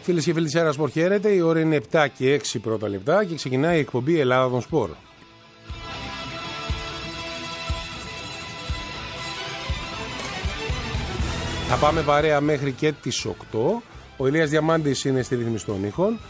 Φίλες και φίλοι της Air Sport, χαίρετε. Η ώρα είναι 7 και 6 πρώτα λεπτά και ξεκινάει η εκπομπή Ελλάδα των Σπορ. Θα πάμε παρέα μέχρι και τις 8. Ο Ηλίας Διαμάντης είναι στη ρύθμιση των ήχων.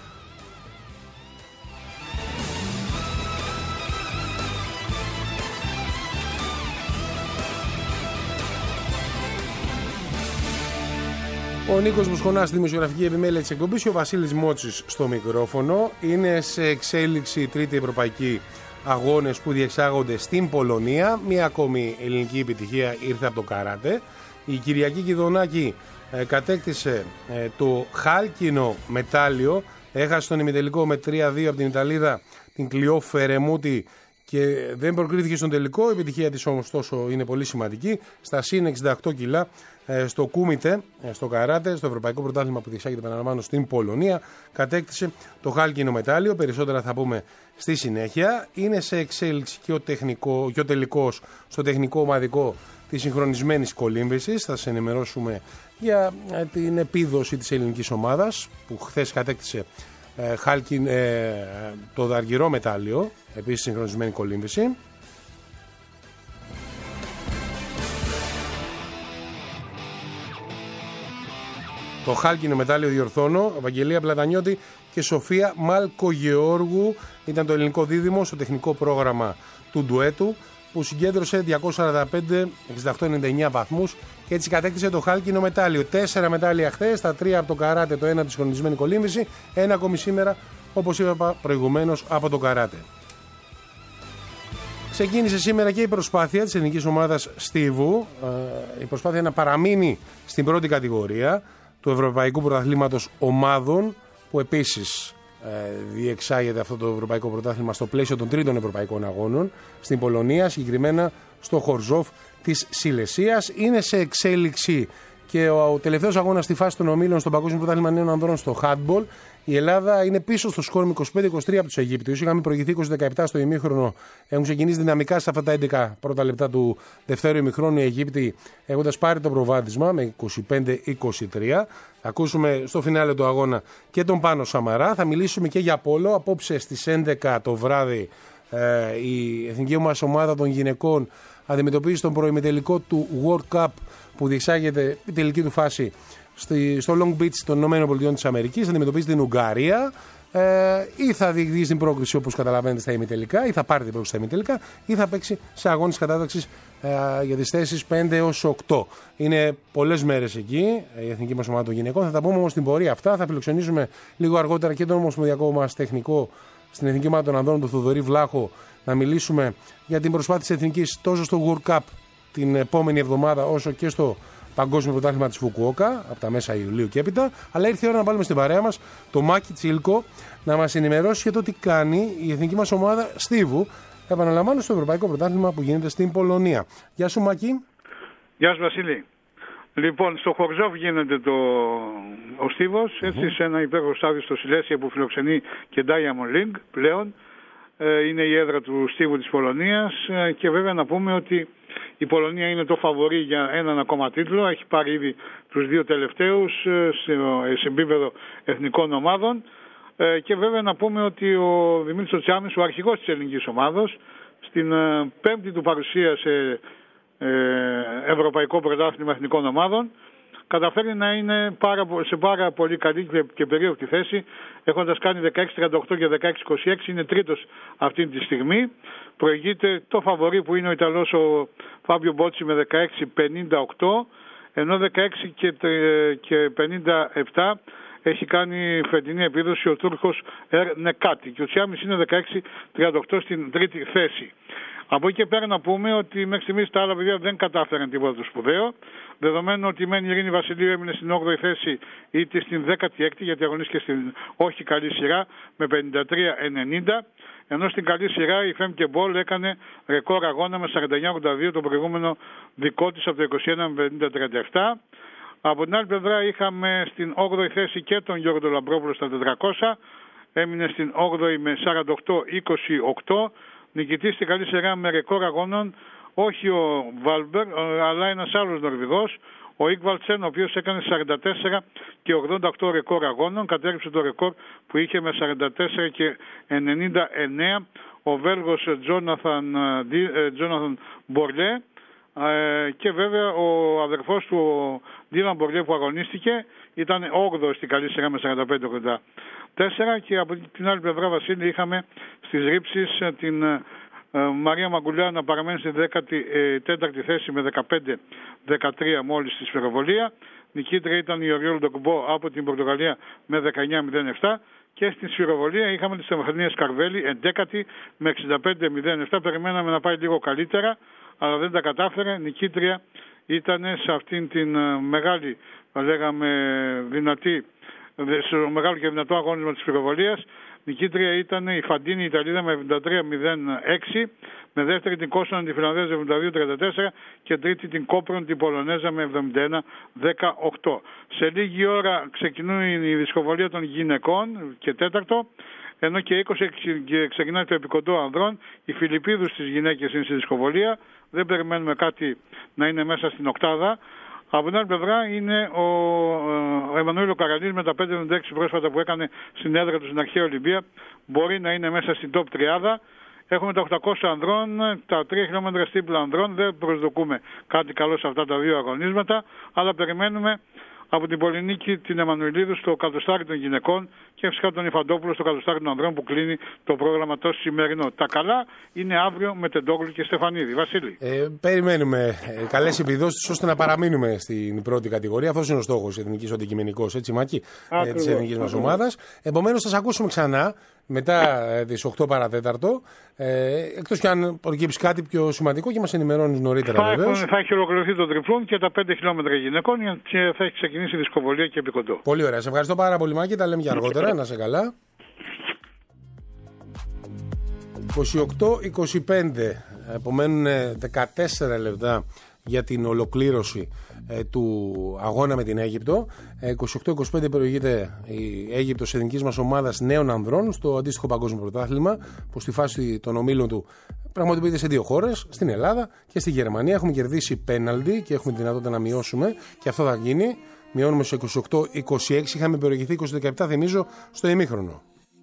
Ο Νίκος Μουσχονάς στη δημοσιογραφική επιμέλεια της εκπομπής και ο Βασίλης Μότσης στο μικρόφωνο. Είναι σε εξέλιξη η τρίτη ευρωπαϊκή αγώνες που διεξάγονται στην Πολωνία. Μία ακόμη ελληνική επιτυχία ήρθε από το καράτε. Η Κυριακή Κιδονάκη κατέκτησε το χάλκινο μετάλλιο. Έχασε στον ημιτελικό με 3-2 από την Ιταλίδα την Κλειό Φερεμούτη και δεν προκρίθηκε στον τελικό. Η επιτυχία της όμως τόσο είναι πολύ σημαντική. Στα συν 68 κιλά στο κούμιτε, στο καράτε, στο ευρωπαϊκό πρωτάθλημα που διεξάγεται επαναλαμβάνω στην Πολωνία, κατέκτησε το χάλκινο μετάλλιο. Περισσότερα θα πούμε στη συνέχεια. Είναι σε εξέλιξη και ο τελικός στο τεχνικό ομαδικό της συγχρονισμένης κολύμβησης. Θα σας ενημερώσουμε για την επίδοση της ελληνικής ομάδας που χθες κατέκτησε το αργυρό μετάλλιο, επίσης συγχρονισμένη κολύμβηση. Το χάλκινο μετάλλιο, διορθώνω, Ευαγγελία Πλατανιώτη και Σοφία Μαλκογεώργου ήταν το ελληνικό δίδυμο στο τεχνικό πρόγραμμα του ντουέτου που συγκέντρωσε 245-68-99 βαθμούς και έτσι κατέκτησε το χάλκινο μετάλλιο. 4 μετάλλια χθες, τα 3 από το καράτε, το 1 από τη συγχρονισμένη κολύμβηση, ένα ακόμη σήμερα, όπως είπα προηγουμένως, από το καράτε. Ξεκίνησε σήμερα και η προσπάθεια της ελληνικής ομάδας Στίβου, η προσπάθεια να παραμείνει στην πρώτη κατηγορία του Ευρωπαϊκού Πρωταθλήματος Ομάδων, που επίσης διεξάγεται αυτό το Ευρωπαϊκό Πρωτάθλημα στο πλαίσιο των τρίτων Ευρωπαϊκών Αγώνων στην Πολωνία, συγκεκριμένα στο Χορζόφ της Σιλεσίας. Είναι σε εξέλιξη και ο τελευταίος αγώνας στη φάση των ομίλων στο Παγκόσμιο Πρωτάθλημα Νέων Ανδρών στο handball. Η Ελλάδα είναι πίσω στο σκορ με 25-23 από τους Αιγύπτιους. Είχαμε προηγηθεί 20-17 στο ημίχρονο. Έχουν ξεκινήσει δυναμικά σε αυτά τα 11 πρώτα λεπτά του δευτέρου ημιχρόνου οι Αιγύπτιοι, έχοντας πάρει το προβάδισμα με 25-23. Θα ακούσουμε στο φινάλε του αγώνα και τον Πάνο Σαμαρά. Θα μιλήσουμε και για πόλο. Απόψε στις 11 το βράδυ η εθνική μας ομάδα των γυναικών αντιμετωπίζει τον προημιτελικό του World Cup που διεξάγεται η τελική του φάση στο Long Beach των ΗΠΑ της Αμερικής. Αντιμετωπίζει την Ουγγαρία ή θα διεκδικήσει την πρόκριση όπως καταλαβαίνετε στα ημιτελικά, ή θα πάρει την πρόκριση στα ημιτελικά, ή θα παίξει σε αγώνες κατάταξης για τις θέσεις 5 έως 8. Είναι πολλές μέρες εκεί η εθνική μας ομάδα των γυναικών. Θα τα πούμε όμως στην πορεία αυτά. Θα φιλοξενήσουμε λίγο αργότερα και τον ομοσπονδιακό μας τεχνικό στην εθνική ομάδα των Ανδρών, τον Θοδωρή Βλάχο, να μιλήσουμε για την προσπάθεια της εθνικής τόσο στο World Cup την επόμενη εβδομάδα όσο και στο Παγκόσμιο Πρωτάθλημα της Φουκουόκα από τα μέσα Ιουλίου και έπειτα. Αλλά ήρθε η ώρα να βάλουμε στην παρέα μας το Μάκη Τσίλκο να μας ενημερώσει για το τι κάνει η εθνική μας ομάδα Στίβου, επαναλαμβάνω, στο Ευρωπαϊκό Πρωτάθλημα που γίνεται στην Πολωνία. Γεια σου Μάκη. Γεια σου Βασίλη. Λοιπόν, στο Χορζόφ γίνεται ο Στίβος, έτσι, σε ένα υπέροχο στάδιο στο Σιλέσια που φιλοξενεί και Diamond League πλέον. Είναι η έδρα του Στίβου της Πολωνίας και βέβαια να πούμε ότι η Πολωνία είναι το φαβορί για έναν ακόμα τίτλο. Έχει πάρει ήδη τους 2 τελευταίους σε επίπεδο εθνικών ομάδων και βέβαια να πούμε ότι ο Δημήτρης Τσιάμης, ο αρχηγός της ελληνικής ομάδος, στην πέμπτη του παρουσία σε Ευρωπαϊκό Πρωτάθλημα Εθνικών Ομάδων, καταφέρει να είναι σε πάρα πολύ καλή και περίοπτη θέση, έχοντας κάνει 16-38 και 16-26, είναι τρίτος αυτή τη στιγμή. Προηγείται το φαβορί που είναι ο Ιταλός ο Φάμπιο Μπότσι με 16-58, ενώ 16 και 57 έχει κάνει φετινή επίδοση ο Τούρκος Νεκάτη και ο Τσιάμις είναι 16-38 στην τρίτη θέση. Από εκεί και πέρα να πούμε ότι μέχρι στιγμής τα άλλα παιδιά δεν κατάφεραν τίποτα το σπουδαίο. Δεδομένου ότι η Μένη Ειρήνη Βασιλείου έμεινε στην 8η θέση ή στην 16η, γιατί αγωνίστηκε στην όχι καλή σειρά με 53-90. Ενώ στην καλή σειρά η Φέμκε Μπολ έκανε ρεκόρ αγώνα με 49-82 το προηγούμενο δικό της από το 21-50-37. Από την άλλη πλευρά είχαμε στην 8η θέση και τον Γιώργο Λαμπρόπουλο στα 400. Έμεινε στην 8η με 48-28. Νικητής στην καλή σειρά με ρεκόρ αγώνων όχι ο Βάλμπερ, αλλά ένας άλλος Νορβηγός, Ο Ίγβαλτσεν, ο οποίος έκανε 44 και 88 ρεκόρ αγώνων, κατέριψε το ρεκόρ που είχε με 44 και 99 ο Βέλγος Τζόναθαν Μπορλέ, και βέβαια ο αδερφός του, ο Ντίλαν Μπορλέ, που αγωνίστηκε, ήταν 8ο στην καλή σειρά με 45-84. Και από την άλλη πλευρά, Βασίλη, είχαμε στις ρήψεις την Μαρία Μαγκουλιά να παραμένει στη 14η θέση με 15-13 μόλις στη σφυροβολία. Νικήτρια ήταν η Οριόλ Ντοκμπό από την Πορτογαλία με 19-07. Και στη σφυροβολία είχαμε τη Στεφανία Σκαρβέλη 11η με 65-07. Περιμέναμε να πάει λίγο καλύτερα, αλλά δεν τα κατάφερε. Νικήτρια ήταν σε αυτήν την μεγάλη, θα λέγαμε, δυνατή, στο μεγάλο και δυνατό αγώνισμα της σφυροβολίας. Νικήτρια ήταν η Φαντίνη, η Ιταλίδα, με 73-06, με δεύτερη την Κόστανα, τη Φιλανδέζα, 72-34 και τρίτη την Κόπρον, την Πολωνέζα, με 71-18. Σε λίγη ώρα ξεκινούν η δισκοβολία των γυναικών και τέταρτο, ενώ και 20 ξεκινάει το επικοντό ανδρών. Οι Φιλιππίδους στις γυναίκες είναι στη δισκοβολία, δεν περιμένουμε κάτι να είναι μέσα στην οκτάδα. Από την άλλη πλευρά είναι ο Εμμανουήλ Καραλής με τα 5,96 πρόσφατα που έκανε στην έδρα του στην αρχαία Ολυμπία. Μπορεί να είναι μέσα στην top 30. Έχουμε τα 800 ανδρών, τα 3 χιλιόμετρα στίπλα ανδρών. Δεν προσδοκούμε κάτι καλό σε αυτά τα δύο αγωνίσματα, αλλά περιμένουμε από την Πολυνίκη την Εμμανουηλίδου στο καλοστάρι των γυναικών και φυσικά τον Ιφαντόπουλο στο καλοστάρι των ανδρών που κλείνει το πρόγραμμα το σημερινό. Τα καλά είναι αύριο με Τεντόγλου και Στεφανίδη. Βασίλη. Περιμένουμε καλές επιδόσεις ώστε να παραμείνουμε στην πρώτη κατηγορία. Αυτός είναι ο στόχος εθνικής οντικειμενικός, έτσι Μάκη, της εθνικής μας ομάδας. Επομένως θα σας ακούσουμε ξανά μετά τις 8 παρατέταρτο, εκτός και αν προκύψει κάτι πιο σημαντικό και μας ενημερώνεις νωρίτερα βεβαίως. Θα έχει ολοκληρωθεί το τριπλούν και τα 5 χιλιόμετρα γυναικών και θα έχει ξεκινήσει η δισκοβολία και επικοντό. Πολύ ωραία. Σε ευχαριστώ πάρα πολύ, Μάκη. Τα λέμε για αργότερα. Να σε καλά. 28-25. Απομένουν 14 λεπτά για την ολοκλήρωση του αγώνα με την Αίγυπτο. 28-25 προηγείται η Αίγυπτος εθνικής μας ομάδας νέων ανδρών στο αντίστοιχο παγκόσμιο πρωτάθλημα, που στη φάση των ομίλων του πραγματοποιείται σε 2 χώρες, στην Ελλάδα και στη Γερμανία. Έχουμε κερδίσει πέναλτι και έχουμε τη δυνατότητα να μειώσουμε, και αυτό θα γίνει. Μειώνουμε στο 28-26. Είχαμε προηγηθεί 20-17, θυμίζω, στο ημίχρονο.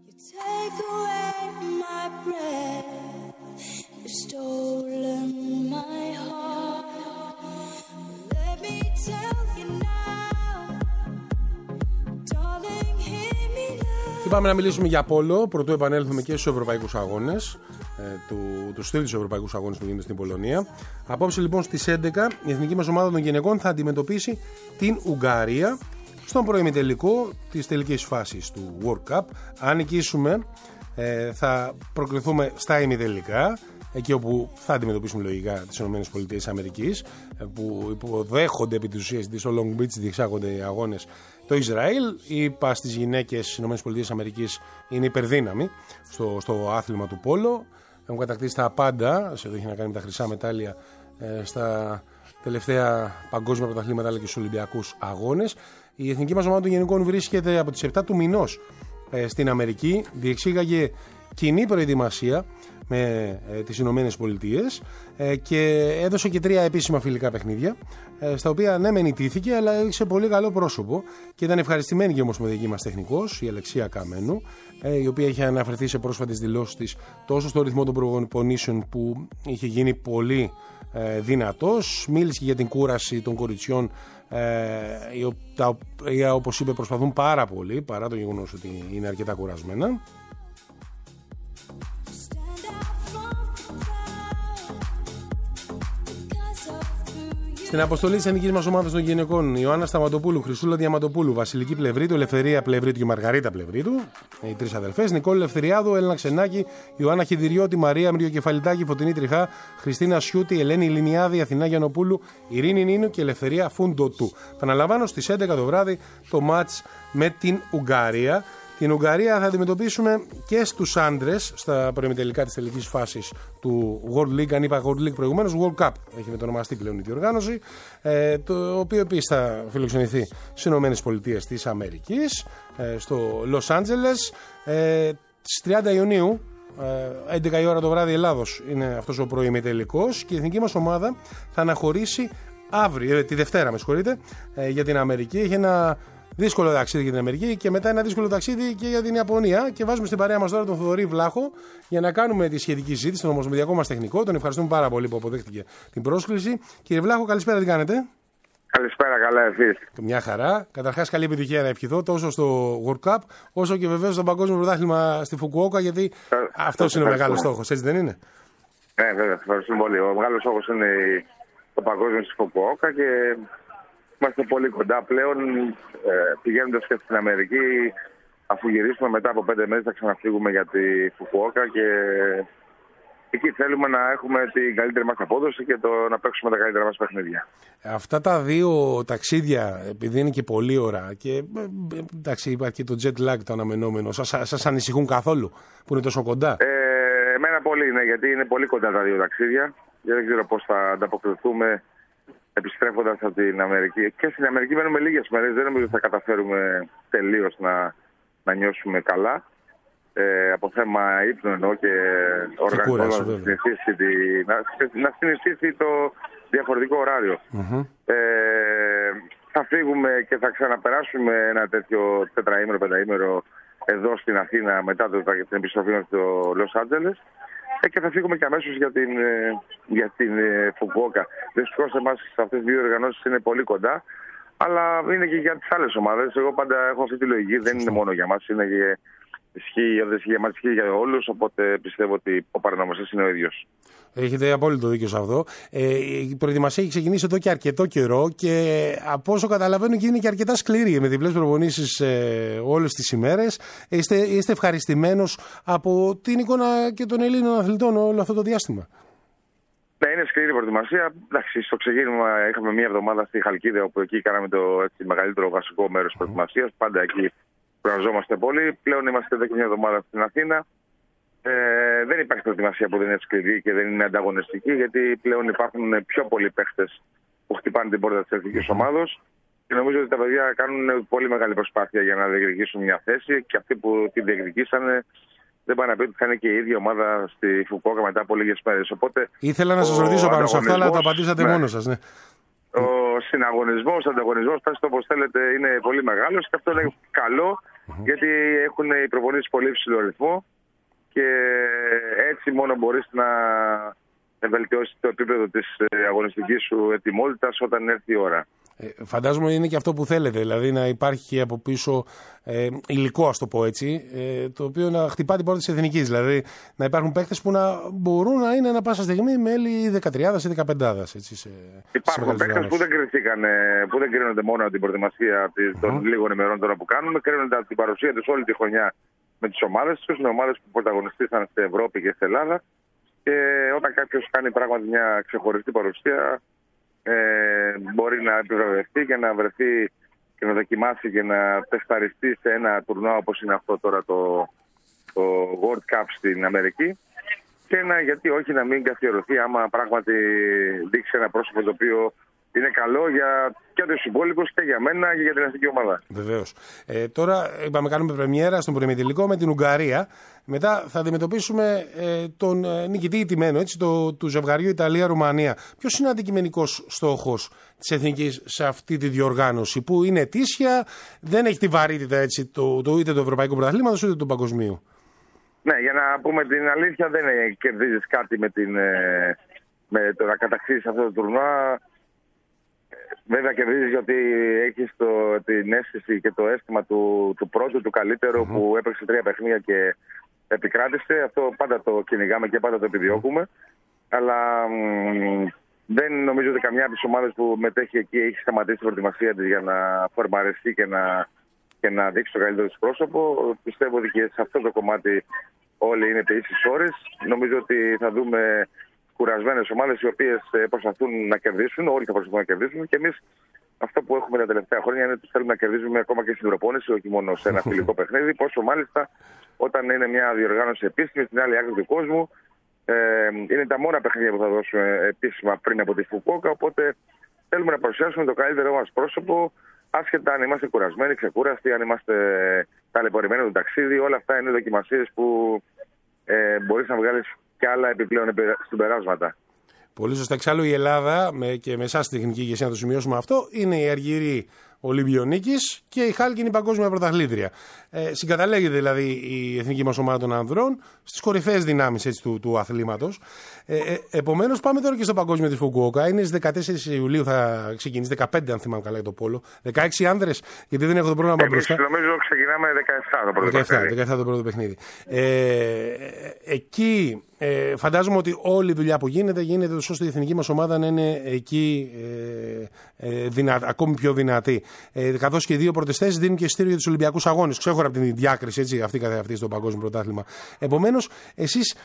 Και πάμε να μιλήσουμε για πόλο, πρωτού επανέλθουμε και στους ευρωπαϊκούς αγώνες, τους τρίτους ευρωπαϊκούς αγώνες που γίνονται στην Πολωνία. Απόψε λοιπόν στις 11 η εθνική μας ομάδα των γυναικών θα αντιμετωπίσει την Ουγγαρία στον προημιτελικό της τελικής φάσης του World Cup. Αν νικήσουμε θα προκληθούμε στα ημιτελικά, εκεί όπου θα αντιμετωπίσουμε λογικά τις ΗΠΑ, που υποδέχονται επί της ουσίας στο Long Beach, διεξάγονται οι αγώνες, το Ισραήλ. Είπα στις γυναίκες της ΗΠΑ είναι υπερδύναμη στο άθλημα του πόλο. Έχουν κατακτήσει τα πάντα, σε ό,τι έχει να κάνει με τα χρυσά μετάλλια στα τελευταία παγκόσμια πρωταθλήματα αλλά και στους Ολυμπιακούς αγώνες. Η εθνική μας ομάδα των γενικών βρίσκεται από τις 7 του μηνός στην Αμερική. Διεξήγαγε κοινή προετοιμασία με τις Ηνωμένες Πολιτείες και έδωσε και 3 επίσημα φιλικά παιχνίδια, στα οποία ναι μεν ιτήθηκε, αλλά έδειξε πολύ καλό πρόσωπο και ήταν ευχαριστημένη και η ομοσπονδιακή μας τεχνικός, η Αλεξία Καμένου, η οποία είχε αναφερθεί σε πρόσφατες δηλώσεις της τόσο στο ρυθμό των προπονήσεων που είχε γίνει πολύ δυνατός. Μίλησε και για την κούραση των κοριτσιών, τα οποία, όπως είπε, προσπαθούν πάρα πολύ παρά το γεγονός ότι είναι αρκετά κουρασμένα. Στην αποστολή της εθνικής μας ομάδας των γυναικών, Ιωάννα Σταματοπούλου, Χρυσούλα Διαματοπούλου, Βασιλική Πλευρίτου, Ελευθερία Πλευρίτου και Μαργαρίτα Πλευρίτου, οι 3 αδελφές, Νικόλη Ελευθεριάδου, Έλληνα Ξενάκη, Ιωάννα Χιδηριώτη, Μαρία Μριοκεφαλιτάκη, Φωτεινή Τριχά, Χριστίνα Σιούτη, Ελένη Λινιάδη, Αθηνά Γιαννοπούλου, Ειρήνη Νίνου και Ελευθερία Φούντοτου. Παναλαμβάνω, στις 11 το βράδυ το μάτς με την Ουγγαρία. Την Ουγγαρία θα αντιμετωπίσουμε και στους άντρες στα προημιτελικά της τελικής φάσης του World League. Αν είπα World League προηγουμένως, World Cup έχει μετονομαστεί πλέον η διοργάνωση, το οποίο επίσης θα φιλοξενηθεί στις ΗΠΑ, στο Λος Άντζελες, στις 30 Ιουνίου, 11 η ώρα το βράδυ Ελλάδος είναι αυτός ο προημιτελικός, και η εθνική μας ομάδα θα αναχωρήσει αύριο, τη Δευτέρα, με συγχωρείτε, για την Αμερική. Έχει ένα δύσκολο ταξίδι για την Αμερική και μετά ένα δύσκολο ταξίδι και για την Ιαπωνία. Και βάζουμε στην παρέα μας τώρα τον Θοδωρή Βλάχο για να κάνουμε τη σχετική συζήτηση, τον ομοσπονδιακό μας τεχνικό. Τον ευχαριστούμε πάρα πολύ που αποδέχτηκε την πρόσκληση. Κύριε Βλάχο, καλησπέρα, τι κάνετε? Καλησπέρα, καλά εσείς? Μια χαρά. Καταρχάς, καλή επιτυχία να ευχηθώ τόσο στο World Cup όσο και βεβαίως στο Παγκόσμιο Πρωτάθλημα στη Φουκουόκα, γιατί αυτός είναι ο μεγάλος στόχος, έτσι δεν είναι? Ναι, βέβαια, ευχαριστούμε πολύ. Ο μεγάλος στόχος είναι το Παγκόσμιο στη Φουκουόκα και είμαστε πολύ κοντά πλέον. Πηγαίνοντας και στην Αμερική, αφού γυρίσουμε μετά από 5 μέρες, θα ξαναφύγουμε για τη Φουκουόκα και εκεί θέλουμε να έχουμε την καλύτερη μας απόδοση και να παίξουμε τα καλύτερα μας παιχνίδια. Αυτά τα δύο ταξίδια, επειδή είναι και πολλή ώρα και εντάξει, υπάρχει και το jet lag το αναμενόμενο, σας ανησυχούν καθόλου που είναι τόσο κοντά? Εμένα πολύ, ναι, γιατί είναι πολύ κοντά τα δύο ταξίδια και δεν ξέρω πώς θα ανταποκριθούμε επιστρέφοντας από την Αμερική. Και στην Αμερική μένουμε λίγες μέρες, δεν νομίζω ότι θα καταφέρουμε τελείως να νιώσουμε καλά. Από θέμα ύπνου εννοώ και οργανισμός να συνηθίσει το διαφορετικό ωράριο. Θα φύγουμε και θα ξαναπεράσουμε ένα τέτοιο 4-5 εδώ στην Αθήνα μετά την επιστροφή μας στο Λος Άντζελες και θα φύγουμε και αμέσως για την Φουκουόκα. Δυστυχώς εμάς αυτές τις δύο οργανώσεις είναι πολύ κοντά, αλλά είναι και για τις άλλες ομάδες. Εγώ πάντα έχω αυτή τη λογική, δεν είναι μόνο για μας, είναι και ισχύει για μας, ισχύει για όλους, οπότε πιστεύω ότι ο παρανομαστής είναι ο ίδιος. Έχετε απόλυτο δίκιο σε αυτό. Η προετοιμασία έχει ξεκινήσει εδώ και αρκετό καιρό και από όσο καταλαβαίνω και είναι και αρκετά σκληρή με διπλές προπονήσεις όλες τις ημέρες. Είστε ευχαριστημένος από την εικόνα και των Ελλήνων αθλητών όλο αυτό το διάστημα? Ναι, είναι σκληρή η προετοιμασία. Εντάξει, στο ξεκίνημα είχαμε μία εβδομάδα στη Χαλκίδα, όπου εκεί κάναμε το μεγαλύτερο βασικό μέρος της προετοιμασίας. Πάντα εκεί κουραζόμαστε πολύ. Πλέον είμαστε εδώ και μια εβδομάδα στην Αθήνα. Δεν υπάρχει προετοιμασία που δεν είναι σκληρή και δεν είναι ανταγωνιστική, γιατί πλέον υπάρχουν πιο πολλοί παίχτες που χτυπάνε την πόρτα της εθνικής ομάδος. Και νομίζω ότι τα παιδιά κάνουν πολύ μεγάλη προσπάθεια για να διεκδικήσουν μια θέση και αυτοί που την διεκδικήσανε δεν πάνε να πει ότι θα είναι και η ίδια ομάδα στη Φουκουόκα μετά από λίγες μέρες. Οπότε ήθελα να σας ρωτήσω πάνω σε αυτά, αλλά το απαντήσατε μόνος σας. Ναι. Ο συναγωνισμός, ο ανταγωνισμός, πέστε όπως θέλετε, είναι πολύ μεγάλος και αυτό είναι καλό, γιατί έχουν οι προπονήσεις πολύ υψηλό ρυθμό και έτσι μόνο μπορείς να βελτιώσεις το επίπεδο της αγωνιστικής σου ετοιμότητας όταν έρθει η ώρα. Φαντάζομαι είναι και αυτό που θέλετε, δηλαδή να υπάρχει από πίσω υλικό, ας το πω έτσι, το οποίο να χτυπά την πόρτα της εθνικής. Δηλαδή να υπάρχουν παίκτες που να μπορούν να είναι ανά πάσα στιγμή μέλη 13 ή 15. Υπάρχουν παίκτες που δεν κριθήκαν, που δεν κρίνονται μόνο από την προετοιμασία των λίγων ημερών τώρα που κάνουμε, κρίνονται από την παρουσία τους όλη τη χρονιά με τις ομάδες τους. Είναι ομάδες που πρωταγωνιστήσαν στην Ευρώπη και στην Ελλάδα. Και όταν κάποιος κάνει πράγματι μια ξεχωριστή παρουσία, μπορεί να επιβεβαιωθεί και να βρεθεί και να δοκιμάσει και να τεσταριστεί σε ένα τουρνουά όπως είναι αυτό τώρα το World Cup στην Αμερική και γιατί όχι να μην καθιερωθεί άμα πράγματι δείξει ένα πρόσωπο το οποίο είναι καλό και για τους υπόλοιπους και για μένα και για την εθνική ομάδα. Βεβαίως. Τώρα είπαμε κάνουμε πρεμιέρα στον προημιτελικό με την Ουγγαρία. Μετά θα αντιμετωπίσουμε τον νικητή ηττημένο του ζευγαριού Ιταλία-Ρουμανία. Ποιος είναι ο αντικειμενικός στόχος της εθνικής σε αυτή τη διοργάνωση που είναι ετήσια, δεν έχει τη βαρύτητα είτε του Ευρωπαϊκού Πρωταθλήματος είτε του Παγκοσμίου? Ναι, για να πούμε την αλήθεια, δεν κερδίζεις κάτι με το να κατακτήσεις αυτό το τουρνουά. Βέβαια κερδίζεις γιατί έχεις την αίσθηση και το αίσθημα του πρώτου, του καλύτερου που έπαιξε 3 παιχνίδια και επικράτησε. Αυτό πάντα το κυνηγάμε και πάντα το επιδιώκουμε. Αλλά δεν νομίζω ότι καμιά από τις ομάδες που μετέχει εκεί έχει σταματήσει την προετοιμασία της για να φορμαριστεί και να δείξει το καλύτερο της πρόσωπο. Πιστεύω ότι και σε αυτό το κομμάτι όλοι είναι επί ίσης ώρες. Νομίζω ότι θα δούμε κουρασμένες ομάδες οι οποίες προσπαθούν να κερδίσουν, όλοι θα προσπαθούν να κερδίσουν και εμείς αυτό που έχουμε τα τελευταία χρόνια είναι ότι θέλουμε να κερδίζουμε ακόμα και στην προπόνηση, όχι μόνο σε ένα φιλικό παιχνίδι. Πόσο μάλιστα όταν είναι μια διοργάνωση επίσημη στην άλλη άκρη του κόσμου. Είναι τα μόνα παιχνίδια που θα δώσουμε επίσημα πριν από τη Φουκουόκα. Οπότε θέλουμε να παρουσιάσουμε το καλύτερό μας πρόσωπο, άσχετα αν είμαστε κουρασμένοι, ξεκούραστοι, αν είμαστε ταλαιπωρημένοι το ταξίδι. Όλα αυτά είναι δοκιμασίες που μπορείς να βγάλεις και άλλα επιπλέον συμπεράσματα. Πολύ σωστά. Εξάλλου η Ελλάδα, και με εσάς τη τεχνική ηγεσία να το σημειώσουμε αυτό, είναι η αργυρή Ολυμπιονίκης και η Χάλκινη παγκόσμια πρωταθλήτρια. Συγκαταλέγεται δηλαδή η εθνική μας ομάδα των ανδρών στις κορυφαίες δυνάμεις του αθλήματος. Επομένως, πάμε τώρα και στο παγκόσμιο της Φουκουόκα. Είναι στις 14 Ιουλίου, θα ξεκινήσει, 15 αν θυμάμαι καλά για το πόλο. 16 άνδρες, γιατί δεν έχω το πρόγραμμα μπροστά. Νομίζω ξεκινάμε 17 το πρώτο παιχνίδι. 17 το πρώτο παιχνίδι. Εκεί φαντάζομαι ότι όλη η δουλειά που γίνεται ώστε η εθνική μας ομάδα να είναι εκεί ακόμη πιο δυνατή. Καθώς και οι δύο πρώτες θέσεις δίνουν και εισιτήριο για τους Ολυμπιακούς Αγώνες. Ξέχωρα από την διάκριση, έτσι, αυτή καθεαυτή στο παγκόσμιο πρωτάθλημα. Επομένως, εσείς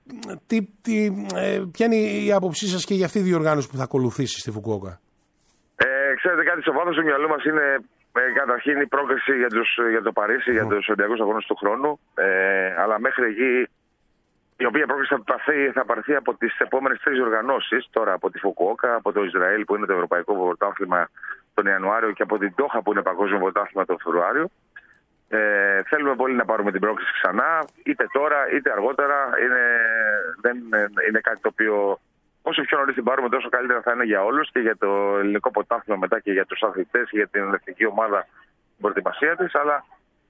ποια είναι η άποψή σας και για αυτή τη διοργάνωση που θα ακολουθήσει στη Φουκουόκα? Ξέρετε κάτι, στο βάθος του μυαλού μας είναι καταρχήν η πρόκριση για το Παρίσι, για τους Ολυμπιακούς Αγώνες του χρόνου. Αλλά μέχρι εκεί, η οποία πρόκριση θα πάρθει από τις επόμενες 3 οργανώσεις, τώρα από τη Φουκουόκα, από το Ισραήλ που είναι το Ευρωπαϊκό Πρωτάθλημα τον Ιανουάριο και από την Ντόχα που είναι Παγκόσμιο Πρωτάθλημα τον Φεβρουάριο. Θέλουμε πολύ να πάρουμε την πρόκριση ξανά, είτε τώρα είτε αργότερα. Είναι κάτι το οποίο όσο πιο νωρίς την πάρουμε, τόσο καλύτερα θα είναι για όλους και για το ελληνικό πρωτάθλημα μετά και για τους αθλητές και για την εθνική ομάδα την προετοιμασία της. Αλλά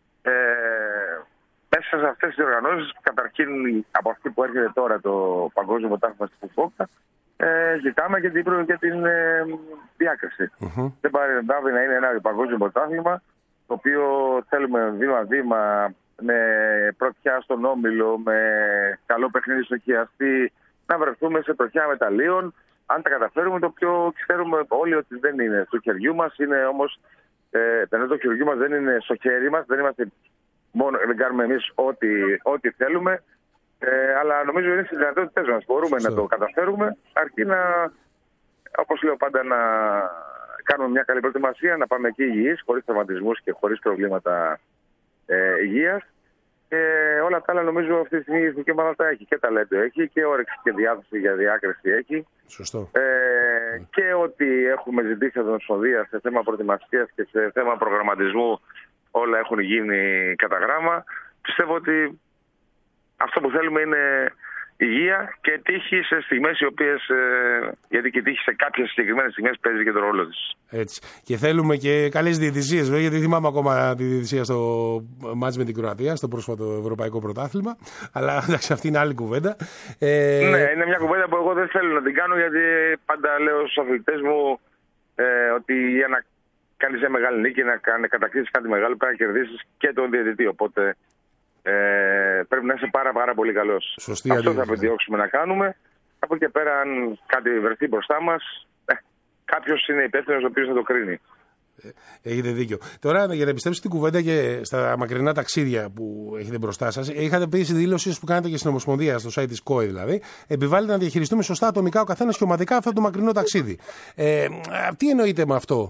μέσα σε αυτές τις οργανώσεις, καταρχήν από αυτή που έρχεται τώρα το Παγκόσμιο Πρωτάθλημα στη Φουκουόκα, ζητάμε και την διάκριση. Δεν πάει να είναι ένα παγκόσμιο πρωτάθλημα, το οποίο θέλουμε βήμα-βήμα, με πρωτιά στον όμιλο, με καλό παιχνίδι στο χιαστή, να βρεθούμε σε τροχιά μεταλλίων. Αν τα καταφέρουμε, το οποίο ξέρουμε όλοι ότι δεν είναι στο χεριού μας, είναι όμως, το χεριού μας δεν είναι στο χέρι μας, δεν κάνουμε εμείς ό,τι θέλουμε, αλλά νομίζω είναι στις δυνατότητες μας. Μπορούμε να το καταφέρουμε, αρκεί όπως λέω πάντα, να κάνουμε μια καλή προετοιμασία, να πάμε εκεί υγιείς, χωρίς τραυματισμούς και χωρίς προβλήματα υγείας. Και όλα τα άλλα νομίζω αυτή τη στιγμή η εθνική ομάδα τα έχει. Και ταλέντο έχει και όρεξη και διάθεση για διάκριση έχει. Σωστό. Και ό,τι έχουμε ζητήσει από την Ομοσπονδία σε θέμα προετοιμασίας και σε θέμα προγραμματισμού, όλα έχουν γίνει κατά γράμμα. Πιστεύω ότι αυτό που θέλουμε είναι υγεία και τύχη σε στιγμές οι οποίες, γιατί και η τύχη σε κάποιες συγκεκριμένες στιγμές παίζει και τον ρόλο της. Έτσι. Και θέλουμε και καλές διαιτησίες, βέβαια, γιατί θυμάμαι ακόμα τη διαιτησία στο μάτς με την Κροατία, στο πρόσφατο Ευρωπαϊκό Πρωτάθλημα. Αλλά εντάξει, αυτή είναι άλλη κουβέντα. Ναι, είναι μια κουβέντα που εγώ δεν θέλω να την κάνω, γιατί πάντα λέω στους αθλητές μου ότι για να κάνεις μια μεγάλη νίκη, να κατακτήσεις κάτι μεγάλο, πρέπει να κερδίσεις και τον διαιτητή. Οπότε πρέπει να είσαι πάρα πολύ καλός. Σωστή αυτό θα επιδιώξουμε να κάνουμε. Από εκεί πέρα, αν κάτι βρεθεί μπροστά μας, κάποιος είναι υπεύθυνος ο οποίος θα το κρίνει. Έχετε δίκιο. Τώρα, για να επιστρέψετε την κουβέντα και στα μακρινά ταξίδια που έχετε μπροστά σας, είχατε πει στη δήλωση που κάνετε και στην Ομοσπονδία, στο site της ΚΟΕ δηλαδή, επιβάλλεται να διαχειριστούμε σωστά ατομικά ο καθένας και ομαδικά αυτό το μακρινό ταξίδι. Τι εννοείτε με αυτό?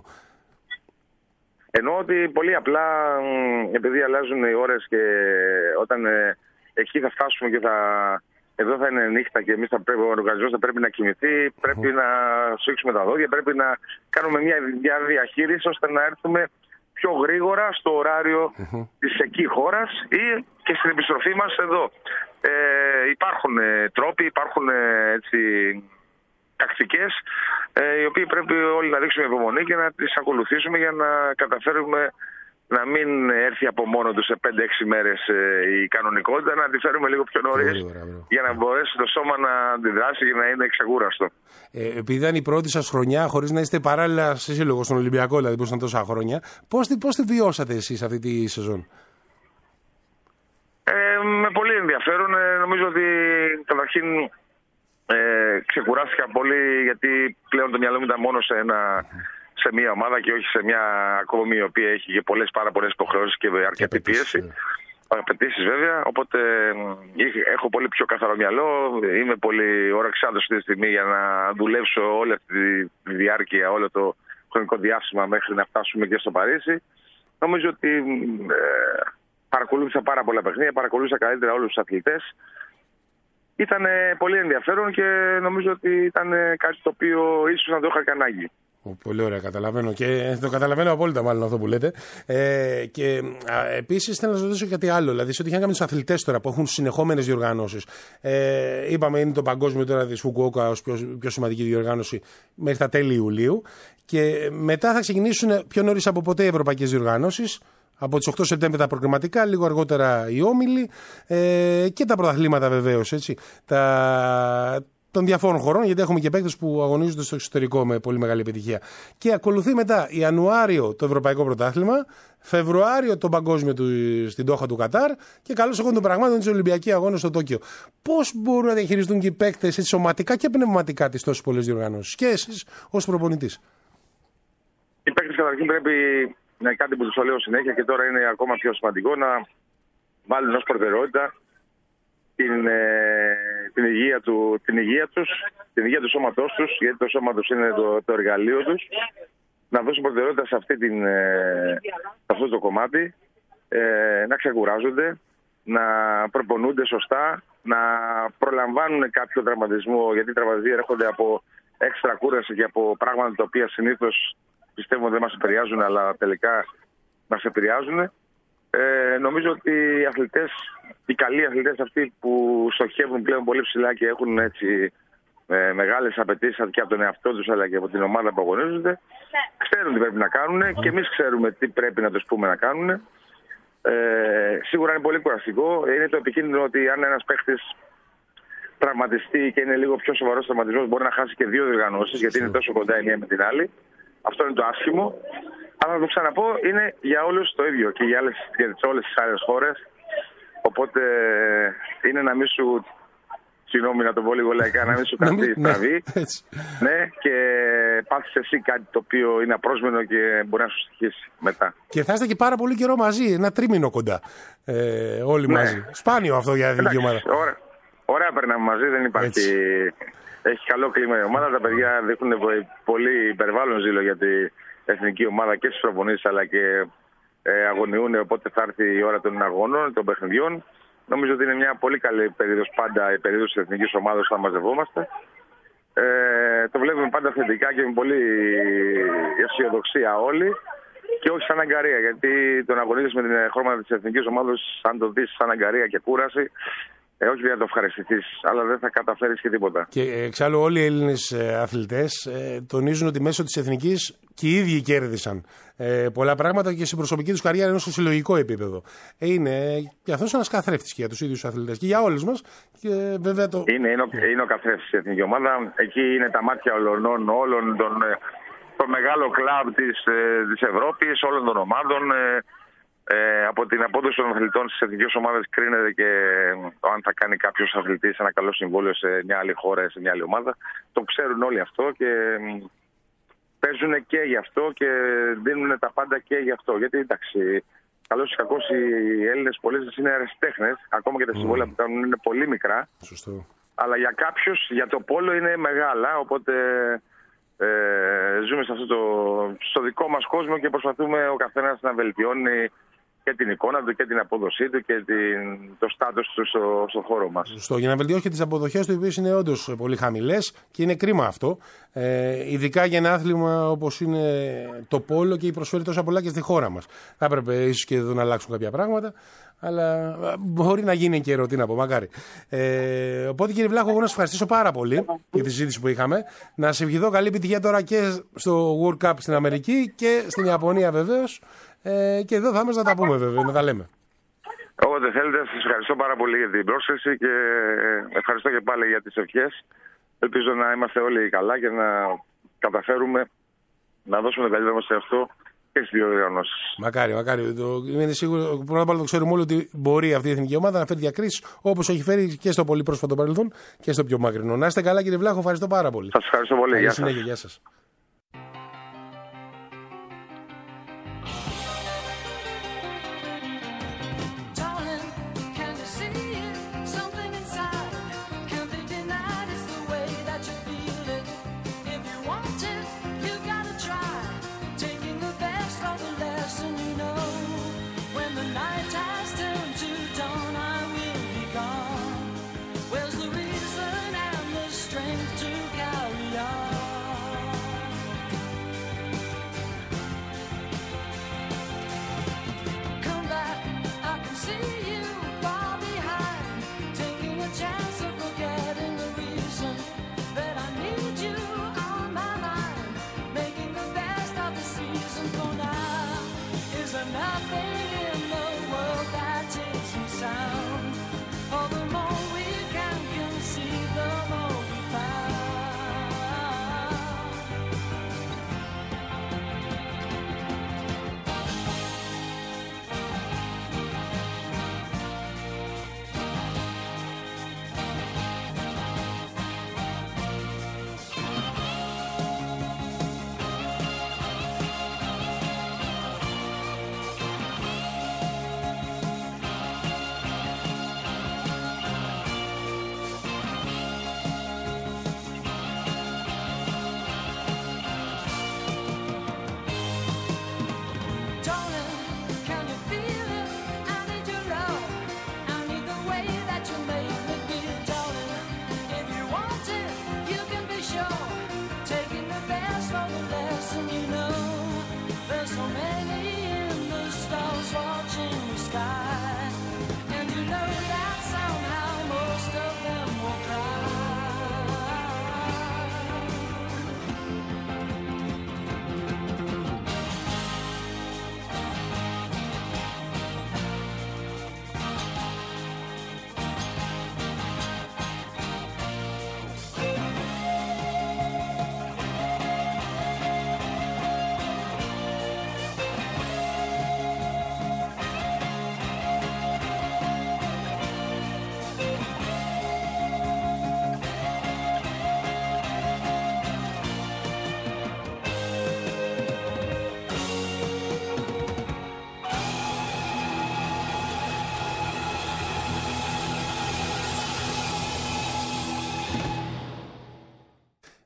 Εννοώ ότι πολύ απλά, επειδή αλλάζουν οι ώρες και όταν εκεί θα φτάσουμε και εδώ θα είναι νύχτα και εμείς ο οργανισμός θα πρέπει να κοιμηθεί, πρέπει να σφίξουμε τα δόντια, πρέπει να κάνουμε μια διαχείριση ώστε να έρθουμε πιο γρήγορα στο ωράριο της εκεί χώρας ή και στην επιστροφή μας εδώ. Υπάρχουν τρόποι, υπάρχουν έτσι τακτικές, οι οποίοι πρέπει όλοι να δείξουμε υπομονή και να τις ακολουθήσουμε για να καταφέρουμε να μην έρθει από μόνο του σε 5-6 μέρες η κανονικότητα, να τη φέρουμε λίγο πιο νωρίς για να μπορέσει το σώμα να αντιδράσει και να είναι ξεκούραστο. Επειδή ήταν η πρώτη σας χρονιά, χωρίς να είστε παράλληλα σε σύλλογο στον Ολυμπιακό, δηλαδή που ήσταν τόσα χρόνια, πώς τη βιώσατε εσείς αυτή τη σεζόν? Με πολύ ενδιαφέρον. Νομίζω ότι καταρχήν ξεκουράστηκα πολύ, γιατί πλέον το μυαλό μου ήταν μόνο σε μια ομάδα και όχι σε μια ακόμη η οποία έχει και πάρα πολλές υποχρεώσεις και αρκετή πίεση. Απαιτήσεις βέβαια. Οπότε έχω πολύ πιο καθαρό μυαλό. Είμαι πολύ ορεξάντος αυτή τη στιγμή για να δουλέψω όλη αυτή τη διάρκεια, όλο το χρονικό διάστημα μέχρι να φτάσουμε και στο Παρίσι. Νομίζω ότι παρακολούθησα πάρα πολλά παιχνίδια, παρακολούθησα καλύτερα όλους τους αθλητές. Ήταν πολύ ενδιαφέρον και νομίζω ότι ήταν κάτι το οποίο ίσως να το είχα και ανάγκη. Πολύ ωραία, καταλαβαίνω και το καταλαβαίνω απόλυτα, μάλλον αυτό που λέτε. Και επίσης θέλω να σας ρωτήσω κάτι άλλο. Δηλαδή, σε ό,τι έχει να κάνει με τους αθλητές τώρα που έχουν συνεχόμενες διοργανώσεις. Είπαμε, είναι το παγκόσμιο τώρα της Φουκουόκα ως πιο σημαντική διοργάνωση μέχρι τα τέλη Ιουλίου. Και μετά θα ξεκινήσουν πιο νωρίς από ποτέ οι ευρωπαϊκές διοργανώσεις. Από τις 8 Σεπτέμβρη τα προκριματικά, λίγο αργότερα οι όμιλοι και τα πρωταθλήματα βεβαίως. Των διαφόρων χωρών, γιατί έχουμε και παίκτες που αγωνίζονται στο εξωτερικό με πολύ μεγάλη επιτυχία. Και ακολουθεί μετά Ιανουάριο το Ευρωπαϊκό Πρωτάθλημα, Φεβρουάριο το Παγκόσμιο στην Ντόχα του Κατάρ και καλώς εγώ των πραγμάτων της Ολυμπιακή Αγώνες στο Τόκιο. Πώς μπορούν να διαχειριστούν και οι παίκτες σωματικά και πνευματικά τις τόσες πολλές διοργανώσεις, και εσείς ως προπονητής? Οι παίκτες καταρχήν πρέπει να είναι κάτι που τους το λέω συνέχεια και τώρα είναι ακόμα πιο σημαντικό να βάλουν ως προτεραιότητα την υγεία του σώματός τους, γιατί το σώμα τους είναι το εργαλείο τους, να δώσουν προτεραιότητα σε αυτό το κομμάτι, να ξεκουράζονται, να προπονούνται σωστά, να προλαμβάνουν κάποιο τραυματισμό, γιατί οι τραυματισμοί έρχονται από έξτρα κούραση και από πράγματα τα οποία συνήθως πιστεύω δεν μας επηρεάζουν, αλλά τελικά μας επηρεάζουν. Νομίζω ότι οι καλοί αθλητές αυτοί που στοχεύουν πλέον πολύ ψηλά και έχουν έτσι μεγάλες απαιτήσεις και από τον εαυτό τους αλλά και από την ομάδα που αγωνίζονται, ξέρουν τι πρέπει να κάνουν και εμείς ξέρουμε τι πρέπει να τους πούμε να κάνουν. Σίγουρα είναι πολύ κουραστικό. Είναι το επικίνδυνο ότι αν ένας παίχτης τραυματιστεί και είναι λίγο πιο σοβαρός τραυματισμός, μπορεί να χάσει και 2 διοργανώσεις, γιατί είναι τόσο κοντά η μία με την άλλη. Αυτό είναι το άσχημο. Αλλά να το ξαναπώ, είναι για όλους το ίδιο και για όλες τις άλλες χώρες. Οπότε είναι να μην σου, συγγνώμη να το πω λίγο λαϊκά, να μην σου κρατήσει στραβή. Ναι, και πάθεις εσύ κάτι το οποίο είναι απρόσμενο και μπορεί να σου στοιχήσει μετά. Και θα είστε και πάρα πολύ καιρό μαζί, ένα τρίμηνο κοντά. Όλοι μαζί. Σπάνιο αυτό για εθνική ομάδα. Ωραία περνάμε μαζί, δεν υπάρχει. Έχει καλό κλίμα η ομάδα. Τα παιδιά δείχνουν πολύ υπερβάλλον ζήλο για την εθνική ομάδα και στις προπονήσεις αλλά και αγωνιούν. Οπότε θα έρθει η ώρα των αγώνων, των παιχνιδιών. Νομίζω ότι είναι μια πολύ καλή περίοδος πάντα, η περίοδος της εθνικής ομάδας όταν μαζευόμαστε. Το βλέπουμε πάντα θετικά και με πολύ αισιοδοξία όλοι. Και όχι σαν αγκαρία, γιατί τον αγωνίζεσαι με την χρώματα της εθνικής ομάδας, αν το δεις σαν αγκαρία και κούραση. Όχι για να το ευχαριστηθείς, αλλά δεν θα καταφέρεις και τίποτα. Και εξάλλου όλοι οι Έλληνες αθλητές τονίζουν ότι μέσω της εθνικής και οι ίδιοι κέρδισαν πολλά πράγματα και στην προσωπική τους καριέρα ενώ στο συλλογικό επίπεδο. Είναι και αυτός ένας καθρέφτης και για τους ίδιους αθλητές και για όλους μας. Και βέβαια είναι ο καθρέφτης η εθνική ομάδα. Εκεί είναι τα μάτια όλων των μεγάλων κλαμπ της Ευρώπης, όλων των ομάδων. Από την απόδοση των αθλητών στις εθνικές ομάδες κρίνεται και αν θα κάνει κάποιος αθλητής ένα καλό συμβόλαιο σε μια άλλη χώρα, σε μια άλλη ομάδα. Το ξέρουν όλοι αυτό και παίζουν και γι' αυτό και δίνουν τα πάντα και γι' αυτό. Γιατί εντάξει, καλώς ή κακώς οι Έλληνες πολίτες είναι αεραστέχνες, ακόμα και τα συμβόλαια που κάνουν είναι πολύ μικρά. Σωστό. Αλλά για κάποιους, για το πόλο είναι μεγάλα, οπότε ζούμε στο δικό μας κόσμο και προσπαθούμε ο καθένας να βελτιώνει και την εικόνα του και την απόδοσή του και το στάτους του στον χώρο μας. Σωστό, για να βελτιώσει και τις αποδοχές του, οι οποίες είναι όντως πολύ χαμηλές και είναι κρίμα αυτό. Ειδικά για ένα άθλημα όπως είναι το πόλο και προσφέρει τόσα πολλά και στη χώρα μας. Θα έπρεπε ίσως και εδώ να αλλάξουν κάποια πράγματα, αλλά μπορεί να γίνει και ερωτή να πω, μακάρι. Οπότε κύριε Βλάχο, εγώ να σας ευχαριστήσω πάρα πολύ για τη συζήτηση που είχαμε. Να σε ευχηθώ καλή επιτυχία τώρα και στο World Cup στην Αμερική και στην Ιαπωνία βεβαίως. Και εδώ θα είμαστε να τα πούμε βέβαια, να τα λέμε. Όποτε θέλετε, σας ευχαριστώ πάρα πολύ για την πρόσκληση και ευχαριστώ και πάλι για τις ευχές. Ελπίζω να είμαστε όλοι καλά και να καταφέρουμε να δώσουμε το καλύτερο μας σε αυτό και στις δύο διοργανώσεις. Μακάρι. Είμαι σίγουρο, πρώτα απ' όλα το ξέρουμε όλοι ότι μπορεί αυτή η εθνική ομάδα να φέρει διακρίσεις όπως έχει φέρει και στο πολύ πρόσφατο παρελθόν και στο πιο μακρινό. Να είστε καλά κύριε Βλάχο, ευχαριστώ πάρα πολύ. Σας ευχαριστώ πολύ. Γεια σας.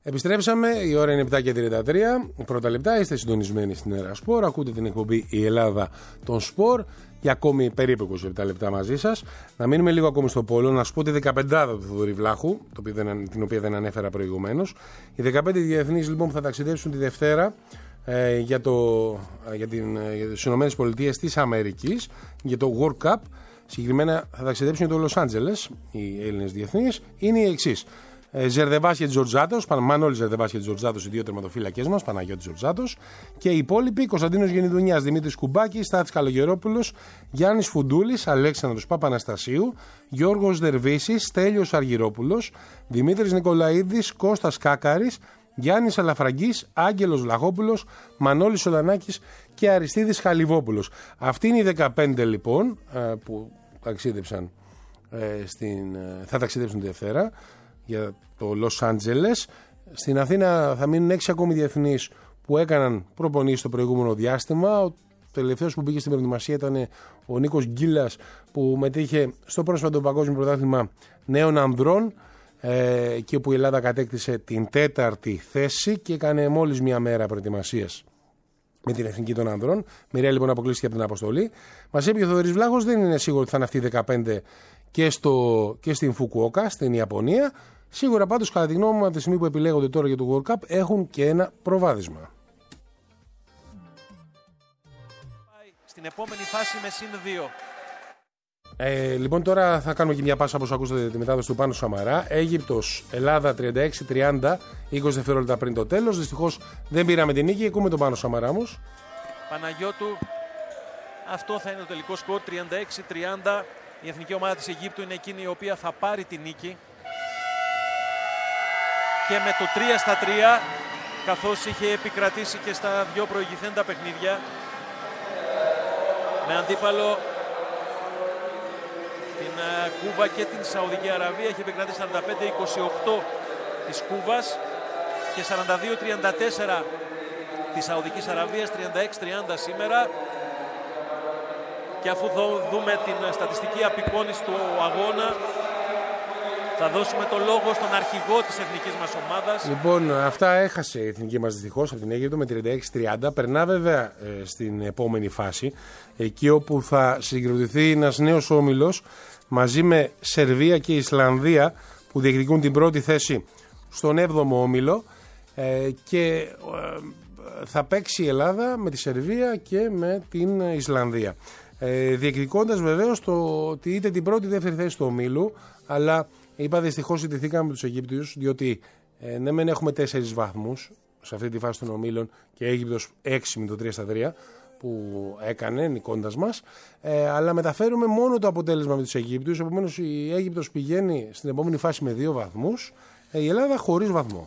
Επιστρέψαμε, η ώρα είναι 7:33. Πρώτα λεπτά, είστε συντονισμένοι στην Έρα Σπορ. Ακούτε την εκπομπή Η Ελλάδα των Σπορ για ακόμη περίπου 27 λεπτά μαζί σας. Να μείνουμε λίγο ακόμη στο πόλο, να σου πω τη 15η του Θοδωρή Βλάχου, την οποία δεν ανέφερα προηγουμένως. Οι 15 διεθνείς λοιπόν που θα ταξιδέψουν τη Δευτέρα για τις ΗΠΑ της Αμερικής, για το World Cup. Συγκεκριμένα θα ταξιδέψουν για το Λος Άντζελες οι Έλληνες διεθνείς. Είναι οι εξής. Ζερδεβάς και Τζορτζάτος, Μανώλης Ζερδεβάς και Τζορτζάτος, οι δύο τερματοφύλακες μας, Παναγιώτης Τζορτζάτος. Και οι υπόλοιποι: Κωνσταντίνος Γενιδουνιάς, Δημήτρης Κουμπάκης, Στάθης Καλογερόπουλος, Γιάννης Φουντούλης, Αλέξανδρος Παπαναστασίου, Γιώργος Δερβίσης, Στέλιος Αργυρόπουλος, Δημήτρης Νικολαίδης, Κώστας Κάκαρης, Γιάννης Αλαφραγκής, Άγγελος Βλαχόπουλος, Μανώλης Σολανάκης και Αριστίδης Χαλιβόπουλος. Αυτοί είναι οι 15 λοιπόν που ταξίδεψαν θα ταξιδέψουν τη Δευτέρα για το Λος Άντζελες. Στην Αθήνα θα μείνουν 6 ακόμη διεθνείς που έκαναν προπονήσεις το προηγούμενο διάστημα. Ο τελευταίος που μπήκε στην προετοιμασία ήταν ο Νίκος Γκίλας, που μετήχε στο πρόσφατο Παγκόσμιο Πρωτάθλημα Νέων Ανδρών και όπου η Ελλάδα κατέκτησε την 4η θέση και έκανε μόλις μία μέρα προετοιμασίας με την Εθνική των Ανδρών. Μοιραία λοιπόν αποκλείστηκε από την αποστολή. Μας είπε ο Θοδωρής Βλάχος, δεν είναι σίγουρο ότι θα είναι αυτοί οι 15 και στην Φουκουόκα, στην Ιαπωνία. Σίγουρα πάντως, κατά τη γνώμη μου, από τη στιγμή που επιλέγονται τώρα για το World Cup, έχουν και ένα προβάδισμα. Στην επόμενη φάση με συν 2. Λοιπόν, τώρα θα κάνουμε και μια πάσα, όπως ακούσατε τη μετάδοση του Πάνου Σαμαρά. Αίγυπτος, Ελλάδα 36-30, 20 δευτερόλεπτα πριν το τέλος. Δυστυχώς δεν πήραμε την νίκη. Ακούμε τον Πάνο Σαμαρά όμως. Παναγιώτου, αυτό θα είναι το τελικό σκορ, 36-30. Η εθνική ομάδα της Αιγύπτου είναι εκείνη η οποία θα πάρει τη νίκη. Και με το 3-3, καθώς είχε επικρατήσει και στα δυο προηγηθέντα παιχνίδια, με αντίπαλο την Κούβα και την Σαουδική Αραβία, έχει επικρατήσει 45-28 της Κούβας και 42-34 της Σαουδικής Αραβίας, 36-30 σήμερα. Και αφού δούμε την στατιστική απεικόνιση του αγώνα, θα δώσουμε το λόγο στον αρχηγό της εθνικής μας ομάδας. Λοιπόν, αυτά έχασε η εθνική μας δυστυχώς από την Αίγυπτο με 36-30. Περνά βέβαια στην επόμενη φάση, εκεί όπου θα συγκροτηθεί ένας νέος όμιλος μαζί με Σερβία και Ισλανδία, που διεκδικούν την πρώτη θέση στον 7ο όμιλο, και θα παίξει η Ελλάδα με τη Σερβία και με την Ισλανδία. Διεκδικώντας βεβαίως ότι είτε την πρώτη ή δεύτερη θέση του ομίλου, αλλά είπα δυστυχώς ιτηθήκαμε με τους Αιγύπτιους, διότι ναι μεν έχουμε 4 βαθμούς σε αυτή τη φάση των ομίλων και Αίγυπτος 6 με το 3-3 που έκανε νικώντας μας, αλλά μεταφέρουμε μόνο το αποτέλεσμα με τους Αιγύπτιους. Επομένως η Αίγυπτος πηγαίνει στην επόμενη φάση με 2 βαθμούς, η Ελλάδα χωρίς βαθμό.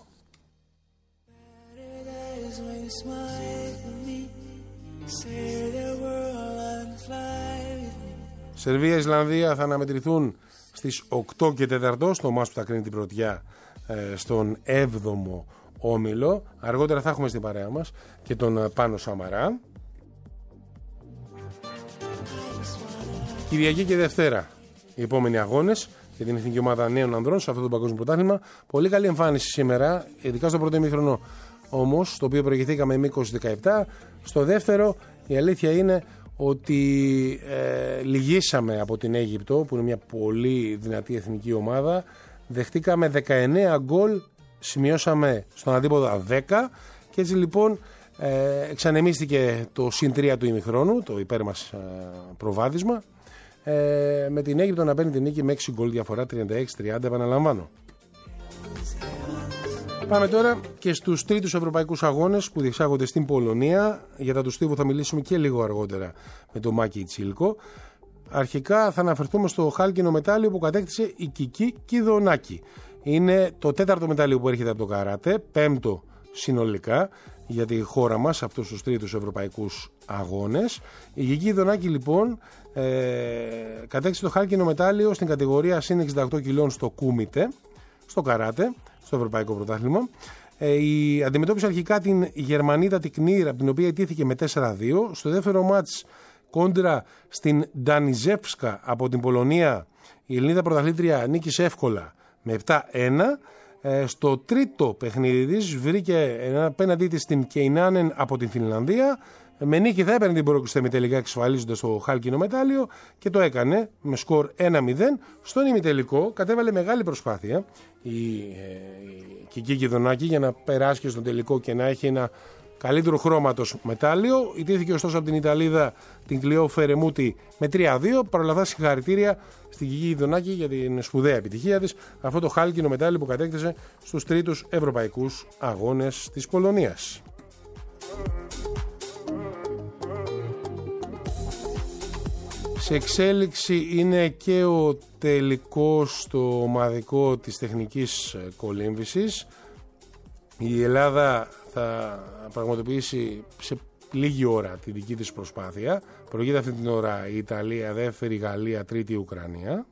Σερβία-Ισλανδία θα αναμετρηθούν στις 8 και 4 στο μάτς που θα κρίνει την πρωτιά στον 7ο όμιλο. Αργότερα θα έχουμε στην παρέα μας και τον Πάνο Σαμαρά. Κυριακή και Δευτέρα οι επόμενοι αγώνες για την εθνική ομάδα νέων ανδρών σε αυτό το παγκόσμιο πρωτάθλημα. Πολύ καλή εμφάνιση σήμερα, ειδικά στο πρώτο ημίχρονο όμως, το οποίο προηγηθήκαμε με 20-17. Στο δεύτερο η αλήθεια είναι ότι λυγίσαμε από την Αίγυπτο, που είναι μια πολύ δυνατή εθνική ομάδα. Δεχτήκαμε 19 γκολ, σημειώσαμε στον αντίποδα 10 και έτσι λοιπόν εξανεμίστηκε το συν 3 του ημιχρόνου, το υπέρ μας προβάδισμα, με την Αίγυπτο να παίρνει την νίκη με 6 γκολ διαφορά, 36-30, επαναλαμβάνω. Πάμε τώρα και στους τρίτους ευρωπαϊκούς αγώνες που διεξάγονται στην Πολωνία. Για τα του Στίβου θα μιλήσουμε και λίγο αργότερα με τον Μάκη Τσίλκο. Αρχικά θα αναφερθούμε στο χάλκινο μετάλλιο που κατέκτησε η Κική Κιδονάκη. Είναι το 4ο μετάλλιο που έρχεται από το καράτε, 5ο συνολικά για τη χώρα μας σε αυτούς τους τρίτους ευρωπαϊκούς αγώνες. Η Κική Κιδονάκη λοιπόν κατέκτησε το χάλκινο μετάλλιο στην κατηγορία συν 68 κιλών στο κούμιτε, στο καράτε, στο Ευρωπαϊκό Πρωτάθλημα. Η αντιμετώπισε αρχικά την Γερμανίδα Τικνίρ, από την οποία ιτήθηκε με 4-2. Στο δεύτερο μάτς κόντρα στην Ντανιζεύσκα από την Πολωνία, η Ελληνίδα πρωταθλήτρια νίκησε εύκολα με 7-1. Στο τρίτο παιχνίδι της βρήκε απέναντί της την Κεϊνάνεν από την Φινλανδία. Με νίκη θα έπαιρνε την πρόκριση τελικά εξασφαλίζοντας το χάλκινο μετάλλιο και το έκανε με σκορ 1-0. Στον ημιτελικό κατέβαλε μεγάλη προσπάθεια η Κική Κιδονάκη για να περάσει και στον τελικό και να έχει ένα καλύτερο χρώματος μετάλλιο. Ιτήθηκε ωστόσο από την Ιταλίδα την Κλειό Φερεμούτη με 3-2. Παρ' όλα αυτά, συγχαρητήρια στην Κική Κιδονάκη για την σπουδαία επιτυχία της, αυτό το χάλκινο μετάλλιο που κατέκτησε στους τρίτους ευρωπαϊκούς αγώνες της Πολωνίας. Σε εξέλιξη είναι και ο τελικός στο ομαδικό της τεχνικής κολύμβησης. Η Ελλάδα θα πραγματοποιήσει σε λίγη ώρα τη δική της προσπάθεια. Προηγείται αυτή την ώρα η Ιταλία, δεύτερη η Γαλλία, τρίτη η Ουκρανία.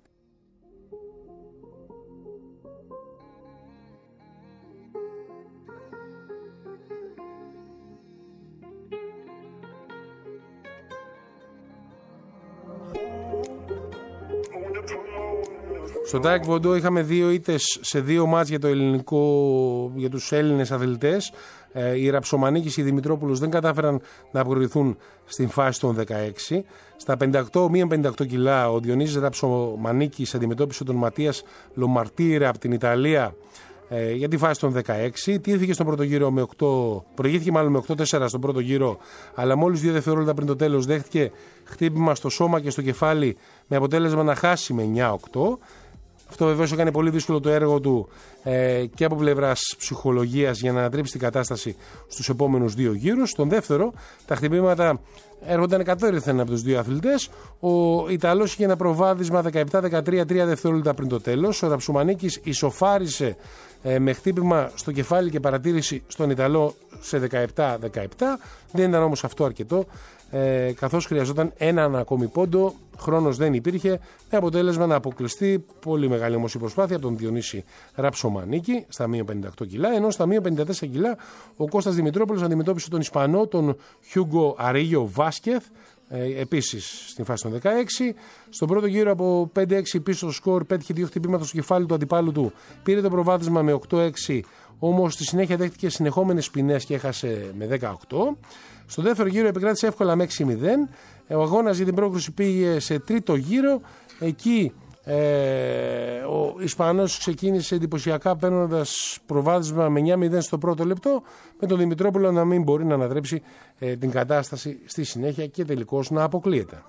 Στο Τάικ Βοντό είχαμε 2 ήττες σε 2 μάτς για τους Έλληνες αθλητές. Οι Ραψομανίκης και οι Δημητρόπουλος δεν κατάφεραν να προκριθούν στην φάση των 16. Στα 58 κιλά ο Διονύσης Ραψομανίκης αντιμετώπισε τον Ματίας Λομαρτίρα από την Ιταλία για τη φάση των 16. Τήθηκε στον πρώτο γύρο προηγήθηκε μάλλον με 8-4 στον πρώτο γύρο, αλλά μόλις 2 δευτερόλεπτα πριν το τέλος δέχτηκε χτύπημα στο σώμα και στο κεφάλι με αποτέλεσμα να χάσει με 9-8. Αυτό βεβαίως έκανε πολύ δύσκολο το έργο του και από πλευράς ψυχολογίας για να ανατρέψει την κατάσταση στους επόμενους 2 γύρους. Στον δεύτερο, τα χτυπήματα έρχονταν κατέρωθεν από τους 2 αθλητές. Ο Ιταλός είχε ένα προβάδισμα 17-13, 3 δευτερόλεπτα πριν το τέλος. Ο Ραψουμανίκης ισοφάρισε με χτύπημα στο κεφάλι και παρατήρηση στον Ιταλό σε 17-17. Δεν ήταν όμως αυτό αρκετό, καθώς χρειαζόταν έναν ακόμη πόντο. Χρόνος δεν υπήρχε, με αποτέλεσμα να αποκλειστεί. Πολύ μεγάλη όμως η προσπάθεια από τον Διονύση Ραψομανίκη στα μείον 58 κιλά, ενώ στα μείον 54 κιλά ο Κώστας Δημητρόπουλος αντιμετώπισε τον Ισπανό, τον Χιούγκο Αρίγιο Βάσκεθ, επίσης στην φάση των 16. Στον πρώτο γύρο από 5-6 πίσω στο σκορ πέτυχε 2 χτυπήματα στο κεφάλι του αντιπάλου του, πήρε το προβάδισμα με 8-6, όμως στη συνέχεια δέχτηκε συνεχόμενες ποινές και έχασε με 18. Στο δεύτερο γύρο επικράτησε εύκολα με 6-0. Ο αγώνας για την πρόκριση πήγε σε τρίτο γύρο. Εκεί ο Ισπανός ξεκίνησε εντυπωσιακά παίρνοντας προβάδισμα με 9-0 στο πρώτο λεπτό, με τον Δημητρόπουλο να μην μπορεί να ανατρέψει την κατάσταση στη συνέχεια και τελικώς να αποκλείεται.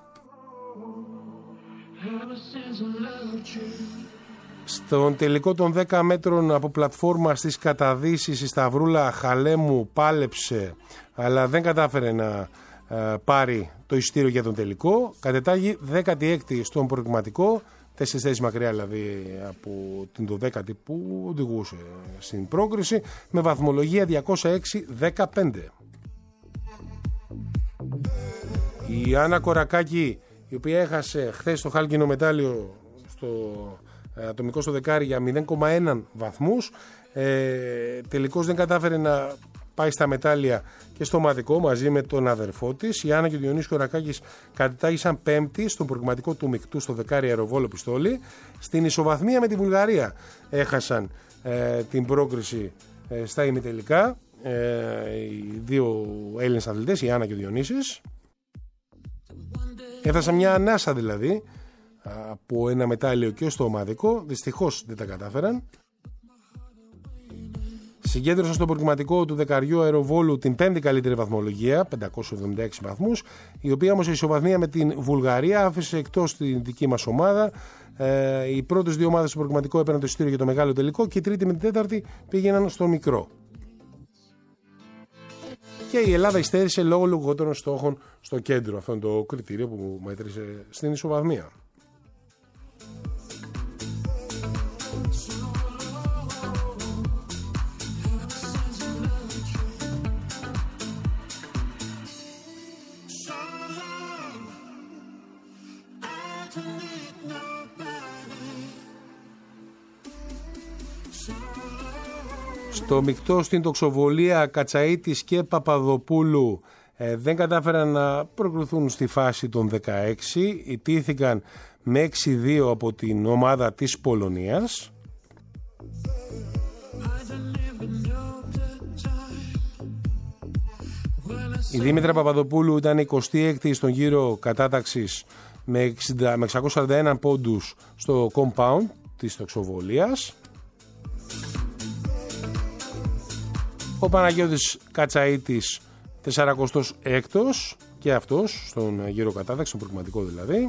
Στον τελικό των 10 μέτρων από πλατφόρμα στις καταδύσεις η Σταυρούλα Χαλέμου πάλεψε, αλλά δεν κατάφερε να πάρει το εισιτήριο για τον τελικό. Κατετάγει 16η στον προκριματικό, 4 θέσεις μακριά δηλαδή από την 12η που οδηγούσε στην πρόκριση, με βαθμολογία 206-15. Η Άννα Κορακάκη, η οποία έχασε χθες το χάλκινο μετάλλιο στο ατομικό στο δεκάρι για 0,1 βαθμούς, τελικώς δεν κατάφερε να πάει στα μετάλλια και στο ομαδικό μαζί με τον αδερφό της. Η Άννα και ο Διονύσης Κορακάκης κατετάγησαν 5η στον προκριματικό του μεικτού στο δεκάρι αεροβόλο πιστόλι. Στην ισοβαθμία με τη Βουλγαρία έχασαν την πρόκριση στα ημιτελικά οι 2 Έλληνες αθλητές, η Άννα και ο Διονύσης. Έφτασαν μια ανάσα δηλαδή από ένα μετάλλιο και στο ομαδικό. Δυστυχώς δεν τα κατάφεραν. Συγκέντρωσαν στο προκριματικό του δεκαριού αεροβόλου την 5η καλύτερη βαθμολογία, 576 βαθμούς, η οποία όμως η ισοβαθμία με την Βουλγαρία άφησε εκτός την δική μας ομάδα. Οι πρώτες 2 ομάδες στο προκριματικό έπαιρναν το εισιτήριο για το μεγάλο τελικό και η τρίτη με την τέταρτη πήγαιναν στο μικρό. Και η Ελλάδα υστέρησε λόγω λιγότερων στόχων στο κέντρο. Αυτό είναι το κριτήριο που μέτρησε στην ισοβαθμία. Στο μεικτό στην τοξοβολία Κατσαΐτης και Παπαδοπούλου δεν κατάφεραν να προκριθούν στη φάση των 16. Ιτήθηκαν με 6-2 από την ομάδα της Πολωνίας. Η Δήμητρα Παπαδοπούλου ήταν 26η στον γύρο κατάταξης με 641 πόντους στο compound της τοξοβολίας. Ο Παναγιώτης Κατσαΐτης 46ος και αυτός στον γύρο κατάταξη, στον προκριματικό δηλαδή.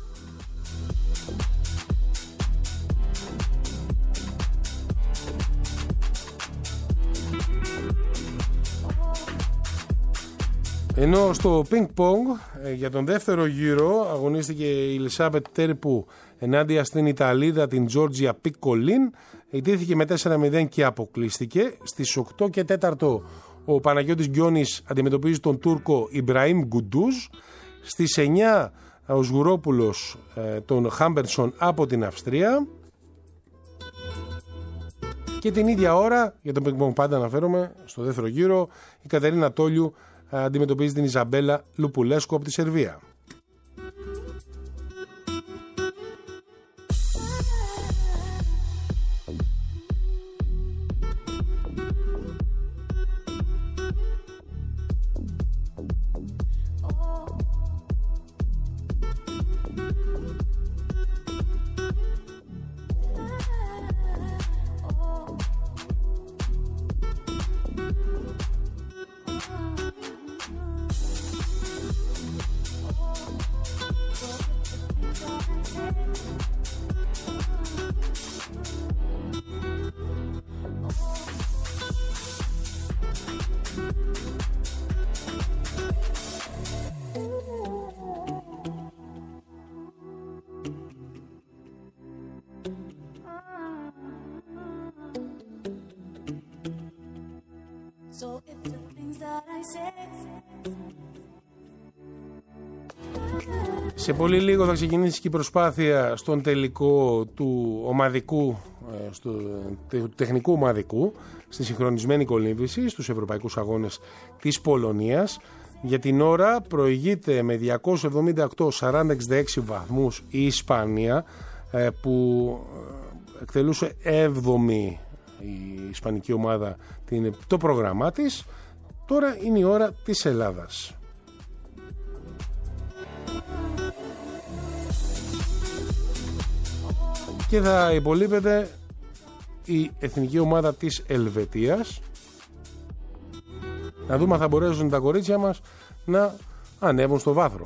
Ενώ στο ping pong για τον δεύτερο γύρο αγωνίστηκε η Ελισάβετ Τέρπου ενάντια στην Ιταλίδα την Τζόρτζια Πικολίν. Ιτήθηκε με 4-0 και αποκλείστηκε. Στις 8 και 4 ο Παναγιώτης Γκιόνης αντιμετωπίζει τον Τούρκο Ιμπραήμ Γκουντούζ. Στις 9 ο Σγουρόπουλος τον Χάμπερσον από την Αυστρία. Και την ίδια ώρα, για τον ping pong πάντα αναφέρομαι, στο δεύτερο γύρο η Κατερίνα Τόλιου αντιμετωπίζει την Ιζαμπέλα Λουπουλέσκου από τη Σερβία. Σε πολύ λίγο θα ξεκινήσει και η προσπάθεια στον τελικό του ομαδικού, του τεχνικού ομαδικού, στη συγχρονισμένη κολύμβηση στους Ευρωπαϊκούς Αγώνες της Πολωνίας. Για την ώρα προηγείται με 278-40-66 βαθμούς η Ισπανία, που εκτελούσε 7η η ισπανική ομάδα το πρόγραμμά της. Τώρα είναι η ώρα της Ελλάδας. Και θα υπολείπεται η εθνική ομάδα της Ελβετίας. Να δούμε αν θα μπορέσουν τα κορίτσια μας να ανέβουν στο βάθρο.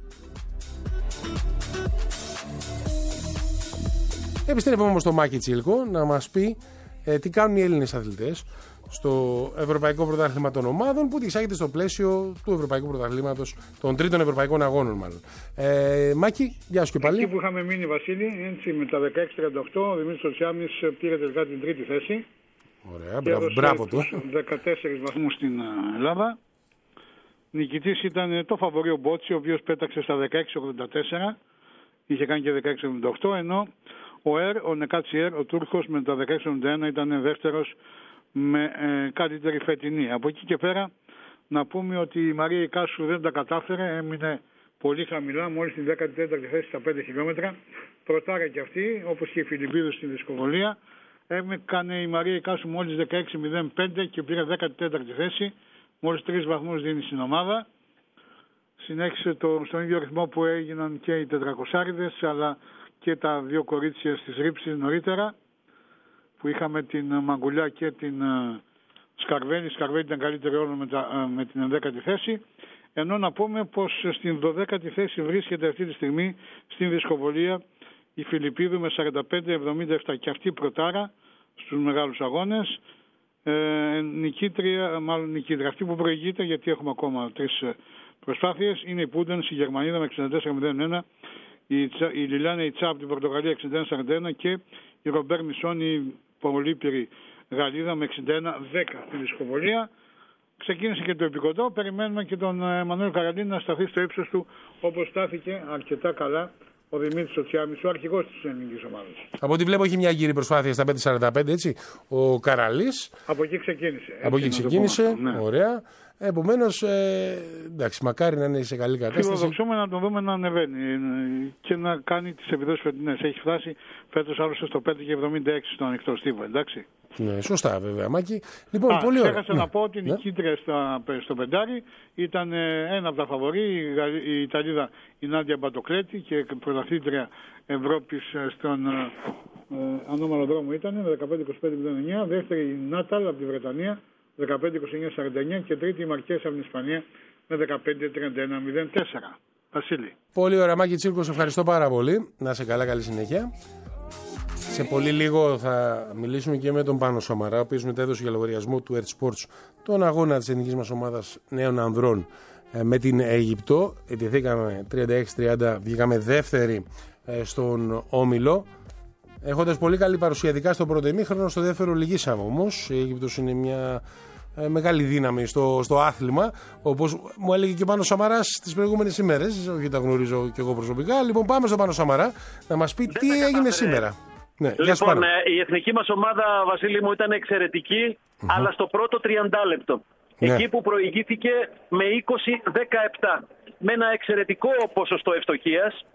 Επιστρέφουμε όμως στο Μάκη Τσίλκο να μας πει τι κάνουν οι Έλληνες αθλητές στο Ευρωπαϊκό Πρωτάθλημα των Ομάδων, που διεξάγεται στο πλαίσιο του Ευρωπαϊκού Πρωταθλήματος, των τρίτων Ευρωπαϊκών Αγώνων μάλλον. Μάκη, γεια σου και πάλι. Εκεί που είχαμε μείνει, Βασίλη, έτσι, με τα 16-38, ο Δημήτρης Τσοτσιάμις πήρε τελικά την τρίτη θέση. Ωραία, μπράβο του. 14 βαθμούς στην Ελλάδα. Νικητής ήταν το φαβορί ο Μπότσι, ο οποίος πέταξε στα 16-84, είχε κάνει και 16-78, ενώ ο Νεκάτσιερ, ο Τούρκος, με τα 16-71 ήταν δεύτερος με καλύτερη φετινή. Από εκεί και πέρα να πούμε ότι η Μαρία Ικάσου δεν τα κατάφερε, έμεινε πολύ χαμηλά, μόλις την 14η θέση στα 5 χιλιόμετρα. Πρωτάρα και αυτή, όπως και η Φιλιππίδου στην δυσκολία. Έκανε η Μαρία Ικάσου μόλις 16.05 και πήρε 14η θέση. Μόλις 3 βαθμούς δίνει στην ομάδα. Συνέχισε στον ίδιο ρυθμό που έγιναν και οι 400'ριδες, αλλά και τα δύο κορίτσια στις ρήψεις νωρίτερα, που είχαμε την Μαγκουλιά και την Σκαρβένη. Η Σκαρβένη ήταν καλύτερη όλων με την 11η θέση. Ενώ να πούμε πως στην 12η θέση βρίσκεται αυτή τη στιγμή στην δισκοβολία η Φιλιππίδου με 45-77 και αυτή πρωτάρα στους μεγάλους αγώνες. Νικήτρια, αυτή που προηγείται, γιατί έχουμε ακόμα 3 προσπάθειες, είναι η Πούντενς, η Γερμανίδα με 64-01, η Λιλιάνε Ιτσά από την Πορτογαλία 61-41 και η Ρομπέρ Μισόν, η πολύπυρη Γαλλίδα, με 61-10 στη δισκοβολία. Ξεκίνησε και το επικοντό. Περιμένουμε και τον Εμμανουέλ Καραντίνη να σταθεί στο ύψος του, όπως στάθηκε αρκετά καλά ο Δημήτρης Τσοτσιάμις, ο αρχηγός της ελληνικής ομάδας. Από ό,τι βλέπω έχει μια γύρη προσπάθεια στα 5.45, έτσι. Ο Καραλής. Από εκεί ξεκίνησε. Από εκεί ξεκίνησε. Ναι. Ωραία. Επομένως, εντάξει, μακάρι να είναι σε καλή κατάσταση. Φιλοδοξούμε να τον δούμε να ανεβαίνει και να κάνει τις επιδόσεις φετινές. Έχει φτάσει φέτος άλλωστε στο 5,76 στο ανοιχτό στίβο, εντάξει. Ναι, σωστά βέβαια, Μάκη. Λοιπόν, πολύ ωραία. Ξέχασα να πω ότι η νικήτρια στο πεντάρι ήταν ένα από τα φαβορί, η Ιταλίδα η Νάντια Μπατοκλέτη και πρωταθλήτρια Ευρώπης στον ανώμαλο δρόμο ήταν 15-25-09, δεύτερη η Νάταλ από τη Βρετανία 15-29-49 και τρίτη η Μαρκές από την Ισπανία με 15-31-04. Βασίλη. Πολύ ωραία, Μάκη Τσίρκος, ευχαριστώ πάρα πολύ. Να είσαι καλά, καλή συνέχεια. Σε πολύ λίγο θα μιλήσουμε και με τον Πάνο Σαμαρά, ο οποίος μετέδωσε για λογαριασμό του Earth Sports τον αγώνα της εθνικής μας ομάδας νέων ανδρών με την Αίγυπτο. Ετηθήκαμε 36-30, βγήκαμε δεύτεροι στον Όμιλο. Έχοντας πολύ καλή παρουσία, ειδικά στο πρώτο ημίχρονο, στο δεύτερο λυγίσαμε όμως. Η Αίγυπτος είναι μια μεγάλη δύναμη στο άθλημα, όπως μου έλεγε και ο Πάνος Σαμαράς τις προηγούμενες ημέρες. Όχι, τα γνωρίζω και εγώ προσωπικά. Λοιπόν, πάμε στον Πάνο Σαμαρά να μας πει τι έγινε σήμερα. Ναι, λοιπόν, η εθνική μας ομάδα, Βασίλη μου, ήταν εξαιρετική, αλλά στο πρώτο 30 λεπτό. Ναι. Εκεί που προηγήθηκε με 20-17, με ένα εξαιρετικό ποσοστό ευστοχίας.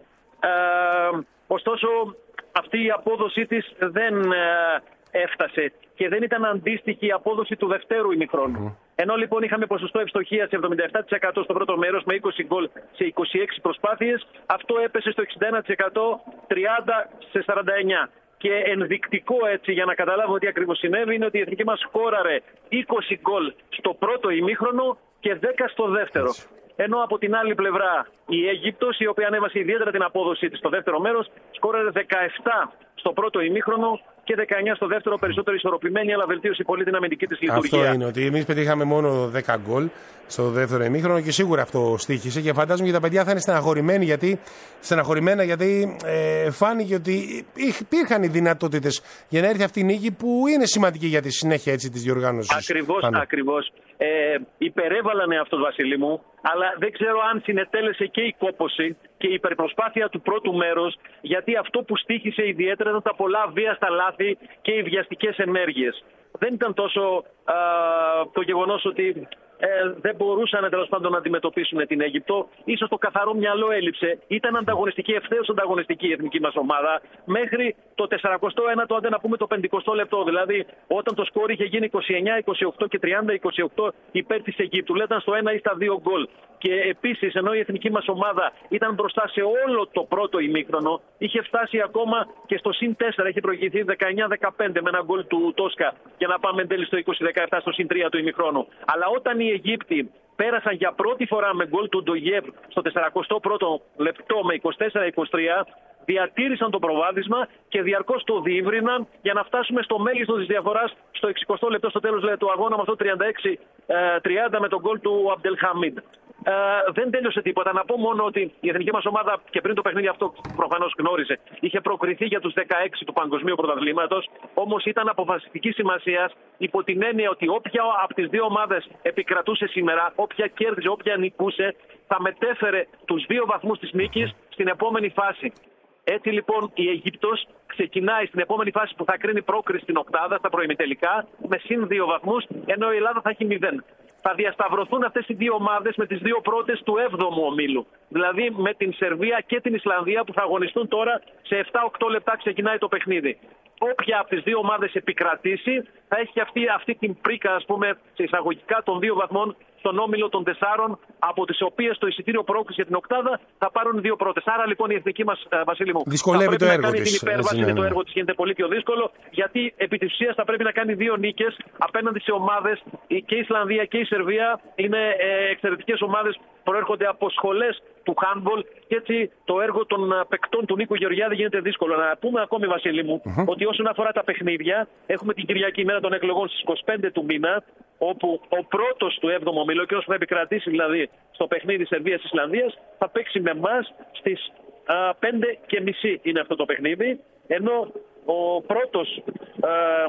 Ωστόσο, αυτή η απόδοσή της δεν έφτασε και δεν ήταν αντίστοιχη η απόδοση του δευτέρου ημιχρόνου. Ενώ λοιπόν είχαμε ποσοστό ευστοχίας 77% στο πρώτο μέρος με 20 γκολ σε 26 προσπάθειες, αυτό έπεσε στο 61%, 30-49. Και ενδεικτικό έτσι για να καταλάβουμε τι ακριβώς συνέβη είναι ότι η εθνική μας σκόραρε 20 γκολ στο πρώτο ημίχρονο και 10 στο δεύτερο. Ενώ από την άλλη πλευρά η Αίγυπτος, η οποία ανέβασε ιδιαίτερα την απόδοσή της στο δεύτερο μέρος, σκόραρε 17 στο πρώτο ημίχρονο και 19 στο δεύτερο, περισσότερο ισορροπημένη, αλλά βελτίωσε πολύ την αμυντική της λειτουργία. Αυτό είναι, ότι εμείς πετύχαμε μόνο 10 γκολ στο δεύτερο ημίχρονο και σίγουρα αυτό στοίχησε. Και φαντάζομαι και τα παιδιά θα είναι στεναχωρημένα γιατί φάνηκε ότι υπήρχαν οι δυνατότητες για να έρθει αυτή η νίκη που είναι σημαντική για τη συνέχεια έτσι, της διοργάνωσης. Ακριβώς. Υπερέβαλανε αυτό, Βασίλη μου, αλλά δεν ξέρω αν συνετέλεσε και η κόπωση και η υπερπροσπάθεια του πρώτου μέρους, γιατί αυτό που στοίχησε ιδιαίτερα ήταν τα πολλά βίαστα λάθη και οι βιαστικές ενέργειες. Δεν ήταν τόσο το γεγονός ότι δεν μπορούσαν τέλος πάντων να αντιμετωπίσουν την Αίγυπτο. Ίσως το καθαρό μυαλό έλειψε. Ήταν ανταγωνιστική, ευθέως ανταγωνιστική η εθνική μας ομάδα μέχρι το 49ο, άντε να πούμε το 50ο λεπτό. Δηλαδή, όταν το σκόρ είχε γίνει 29-28 και 30-28 υπέρ της Αιγύπτου, λέταν στο 1 ή στα 2 γκολ. Και επίσης, ενώ η εθνική μας ομάδα ήταν μπροστά σε όλο το πρώτο ημίχρονο, είχε φτάσει ακόμα και στο συν 4, είχε προηγηθεί 19-15 με ένα γκολ του Τόσκα για να πάμε εν τέλει στο 20-17 στο συν 3 του ημίχρονου. Αλλά όταν οι Αιγύπτιοι πέρασαν για πρώτη φορά με γκολ του Ντογιέβ στο 41ο λεπτό με 24-23, διατήρησαν το προβάδισμα και διαρκώς το διήβριναν για να φτάσουμε στο μέγιστο της διαφοράς στο 60ο λεπτό, στο τέλος του αγώνα, με αυτό 36-30 με τον γκολ του Αμπτελχαμίντ. Δεν τέλειωσε τίποτα. Να πω μόνο ότι η εθνική μας ομάδα, και πριν το παιχνίδι αυτό προφανώς γνώριζε, είχε προκριθεί για τους 16 του Παγκοσμίου Πρωταθλήματος. Όμως ήταν αποφασιστική σημασία υπό την έννοια ότι όποια από τις δύο ομάδες επικρατούσε σήμερα, όποια κέρδιζε, όποια νικούσε, θα μετέφερε τους 2 βαθμούς της νίκης στην επόμενη φάση. Έτσι λοιπόν η Αίγυπτος ξεκινάει στην επόμενη φάση που θα κρίνει πρόκριση στην οκτάδα, στα προημιτελικά, με συν 2 βαθμούς, ενώ η Ελλάδα θα έχει 0. Θα διασταυρωθούν αυτές οι δύο ομάδες με τις 2 πρώτες του 7ου ομίλου. Δηλαδή με την Σερβία και την Ισλανδία που θα αγωνιστούν τώρα σε 7-8 λεπτά ξεκινάει το παιχνίδι. Όποια από τις δύο ομάδες επικρατήσει θα έχει αυτή την πρίκα, ας πούμε, σε εισαγωγικά των 2 βαθμών στον όμιλο των 4, από τις οποίες το εισιτήριο πρόκριση για την οκτάδα θα πάρουν οι 2 πρώτες. Άρα λοιπόν η εθνική μας, Βασίλη μου, δυσκολεύει θα πρέπει να κάνει της, την υπέρβαση και το έργο της γίνεται πολύ πιο δύσκολο, γιατί επί της ουσίας θα πρέπει να κάνει 2 νίκες απέναντι σε ομάδες, και η Ισλανδία και η Σερβία είναι εξαιρετικές ομάδες, προέρχονται από σχολές του handball και έτσι το έργο των παικτών του Νίκου Γεωργιάδη γίνεται δύσκολο. Να πούμε ακόμη, Βασίλη μου, ότι όσον αφορά τα παιχνίδια, έχουμε την Κυριακή ημέρα των εκλογών στις 25 του μήνα, όπου ο πρώτος του 7ου ομίλου, και όσο θα επικρατήσει δηλαδή στο παιχνίδι Σερβίας-Ισλανδίας, θα παίξει με εμάς στις 5:30 είναι αυτό το παιχνίδι, ενώ ο πρώτος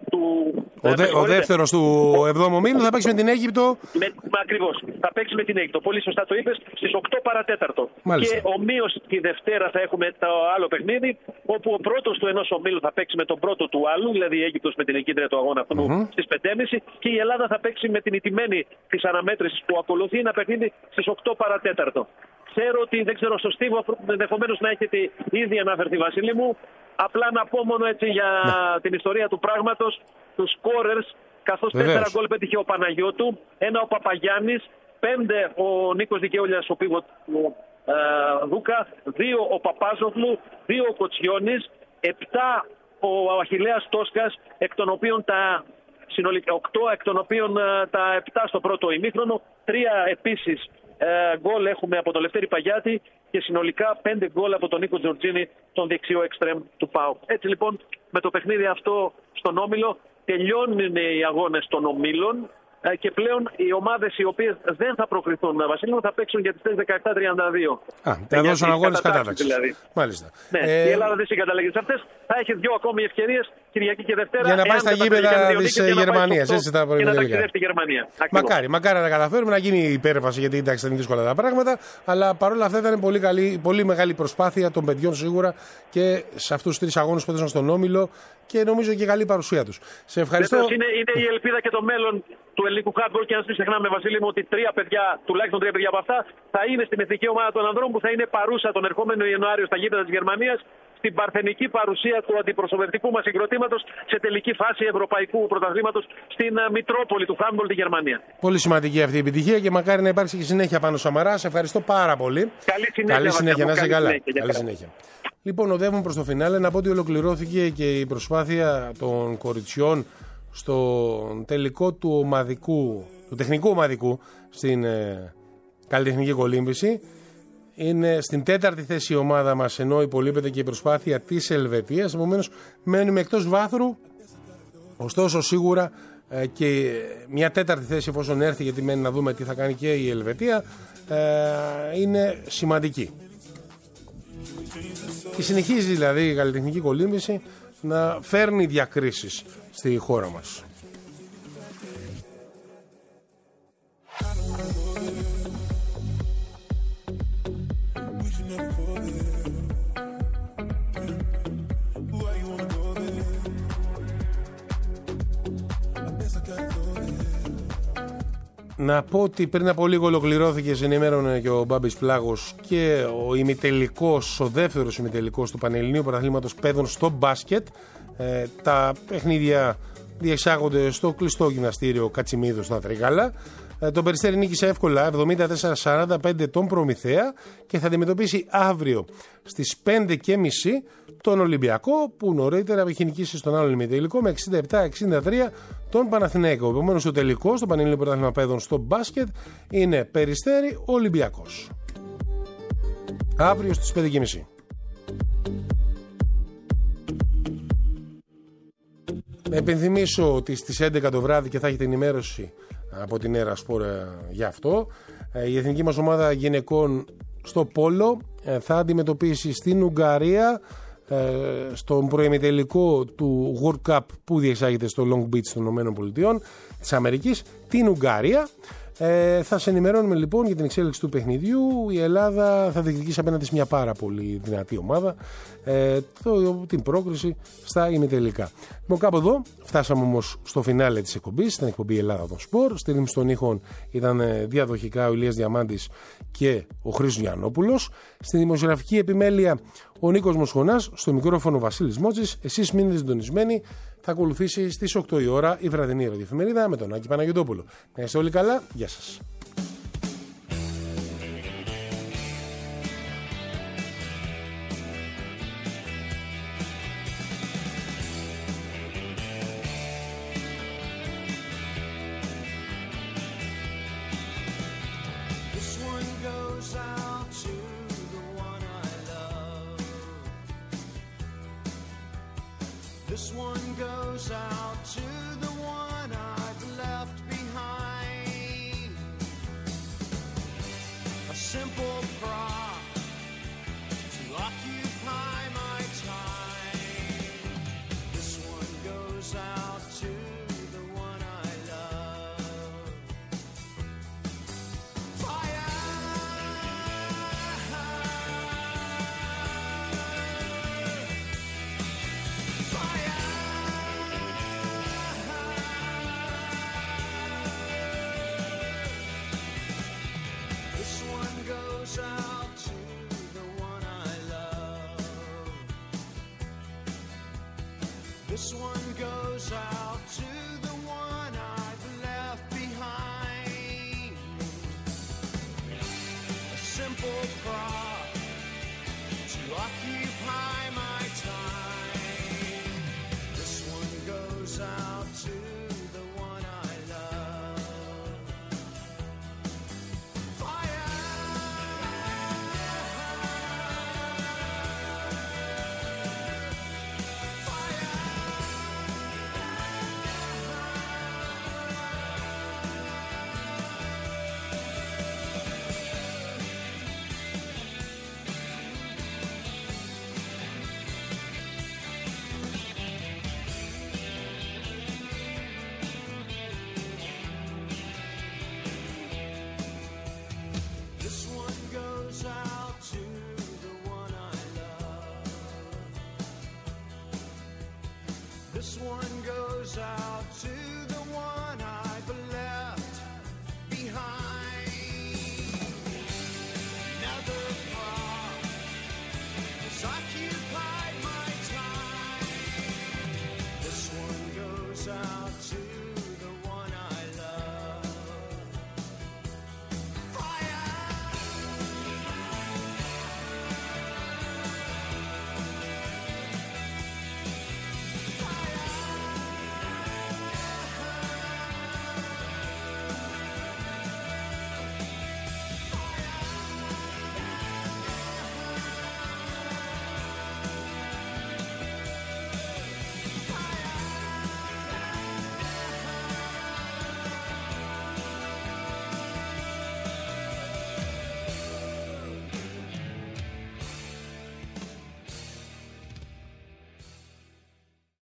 Ο δεύτερος του 7ου ομίλου θα παίξει με την Αίγυπτο. Ακριβώς. Θα παίξει με την Αίγυπτο. Πολύ σωστά το είπες. Στις 8 παρατέταρτο. Μάλιστα. Και ομοίως τη Δευτέρα θα έχουμε το άλλο παιχνίδι, όπου ο πρώτος του ενός ομίλου θα παίξει με τον πρώτο του άλλου, δηλαδή η Αίγυπτος με την νικήτρια του αγώνα αυτού στις 5.30, και η Ελλάδα θα παίξει με την ηττημένη της αναμέτρησης που ακολουθεί ένα παιχνίδι στις 8 παρατέταρτο. Ξέρω ότι δεν ξέρω στο Στίβο, ενδεχομένως να έχετε ήδη αναφερθεί, Βασίλη μου. Απλά να πω μόνο έτσι για την ιστορία του πράγματος, τους scorers, καθώς 4 γκολ πέτυχε ο Παναγιώτου, 1 ο Παπαγιάννης, 5 ο Νίκος Δικαιόλιας, ο πίβοτ του Δούκα, 2 ο Παπάζογλου, 2 ο Κοτσιώνης, 7 ο Αχιλλέας Τόσκας, εκ των οποίων τα συνολικά 8, εκ των οποίων τα 7 στο πρώτο ημίχρονο, 3 επίσης γκολ έχουμε από τον Λευτέρη Παγιάτη και συνολικά 5 γκολ από τον Νίκο Τζορτζίνη, τον δεξιό εξτρέμ του ΠΑΟΚ. Έτσι λοιπόν με το παιχνίδι αυτό στον Όμιλο τελειώνουν οι αγώνες των ομίλων και πλέον οι ομάδες οι οποίες δεν θα προκριθούν, Βασίλη μου, θα παίξουν για τις 17-32. Θα δώσουν αγώνες κατάταξης. Δηλαδή. Μάλιστα. Ναι, η Ελλάδα δεν συγκαταλέγει σε αυτές. Θα έχει 2 ακόμη ευκαιρίες, Κυριακή και Δευτέρα. Για να πάει στα γήπεδα της Γερμανίας. Έτσι θα και να ταξιδεύει στη Γερμανία. Μακάρι να καταφέρουμε να γίνει η υπέρβαση, γιατί εντάξει ήταν δύσκολα τα πράγματα. Αλλά παρόλα αυτά ήταν πολύ μεγάλη προσπάθεια των παιδιών σίγουρα και σε αυτούς τους 3 αγώνες που έδωσαν στον Όμιλο και νομίζω και καλή παρουσία τους. Σε ευχαριστώ. Είναι η ελπίδα και το μέλλον του ελληνικού handball, και αν μην ξεχνάμε, Βασίλη μου, ότι τουλάχιστον 3 παιδιά από αυτά θα είναι στην εθνική ομάδα των ανδρών που θα είναι παρούσα τον ερχόμενο Ιανουάριο στα γήπεδα της Γερμανίας, στην παρθενική παρουσία του αντιπροσωπευτικού μας συγκροτήματος σε τελική φάση ευρωπαϊκού πρωταθλήματος στην Μητρόπολη του handball τη Γερμανία. Πολύ σημαντική αυτή η επιτυχία και μακάρι να υπάρξει και συνέχεια πάνω Σαμαρά. Σε ευχαριστώ πάρα πολύ. Καλή συνέχεια. Να είσαι καλά. Καλή συνέχεια. Λοιπόν, οδεύουμε προς το φινάλε. Να πω ότι ολοκληρώθηκε και η προσπάθεια των κοριτσιών στο τελικό του τεχνικού ομαδικού στην καλλιτεχνική κολύμβηση. Είναι στην 4η θέση η ομάδα μας, ενώ υπολείπεται και η προσπάθεια της Ελβετίας. Επομένως μένουμε εκτός βάθρου. Ωστόσο σίγουρα και μια 4η θέση, εφόσον έρθει, γιατί μένει να δούμε τι θα κάνει και η Ελβετία, είναι σημαντική. Και συνεχίζει δηλαδή η καλλιτεχνική κολύμβηση να φέρνει διακρίσεις στη χώρα μας. Να πω ότι πριν από λίγο ολοκληρώθηκε, συνημέρωνε και ο Μπάμπης Πλάγος, και ο δεύτερος ημιτελικός του Πανελληνίου Πρωταθλήματος Παιδών στο μπάσκετ. Τα παιχνίδια διεξάγονται στο κλειστό γυμναστήριο Κατσιμίδου στα Τρίκαλα. Το Περιστέρι νίκησε εύκολα 74-45 τον Προμηθέα και θα αντιμετωπίσει αύριο στις 5.30 τον Ολυμπιακό, που νωρίτερα είχε νικήσει στον άλλο ημιτελικό με 67-63 τον Παναθηναϊκό. Επομένως ο τελικός στο Πανελληνίο Πρωτάθλημα Παιδών στο μπάσκετ είναι Περιστέρι Ολυμπιακός. Αύριο στις 5.30. Επενθυμίσω ότι στις 11 το βράδυ, και θα έχετε ενημέρωση από την Έρα Σπορ για αυτό, η εθνική μας ομάδα γυναικών στο πόλο θα αντιμετωπίσει στην Ουγγαρία στον προημιτελικό του World Cup που διεξάγεται στο Long Beach των ΗΠΑ της Αμερικής, την Ουγγαρία. Θα σε ενημερώνουμε λοιπόν για την εξέλιξη του παιχνιδιού. Η Ελλάδα θα διεκδικήσει απέναντι σε μια πάρα πολύ δυνατή ομάδα την πρόκριση στα ημιτελικά. Λοιπόν, κάπου εδώ φτάσαμε όμως στο φινάλε της εκπομπής, στην εκπομπή Ελλάδα των Σπορ. Στη ρύθμιση των ήχων ήταν διαδοχικά ο Ηλίας Διαμάντης και ο Χρήστος Γιαννόπουλος. Στη δημοσιογραφική επιμέλεια ο Νίκος Μοσχονάς, στο μικρόφωνο Βασίλης Μότσης. Εσείς μείνετε συντονισμένοι. Θα ακολουθήσει στις 8 η ώρα η βραδινή ραδιοεφημερίδα με τον Άκη Παναγιωτόπουλο. Να είστε όλοι καλά. Γεια σας. This one goes out to the one I've left behind. A simple prop to occupy my time. This one goes out to This one goes out to the one I've left behind. A simple prop to occupy my time. This one goes out to the one I love. Fire! This one goes out to the one I love. This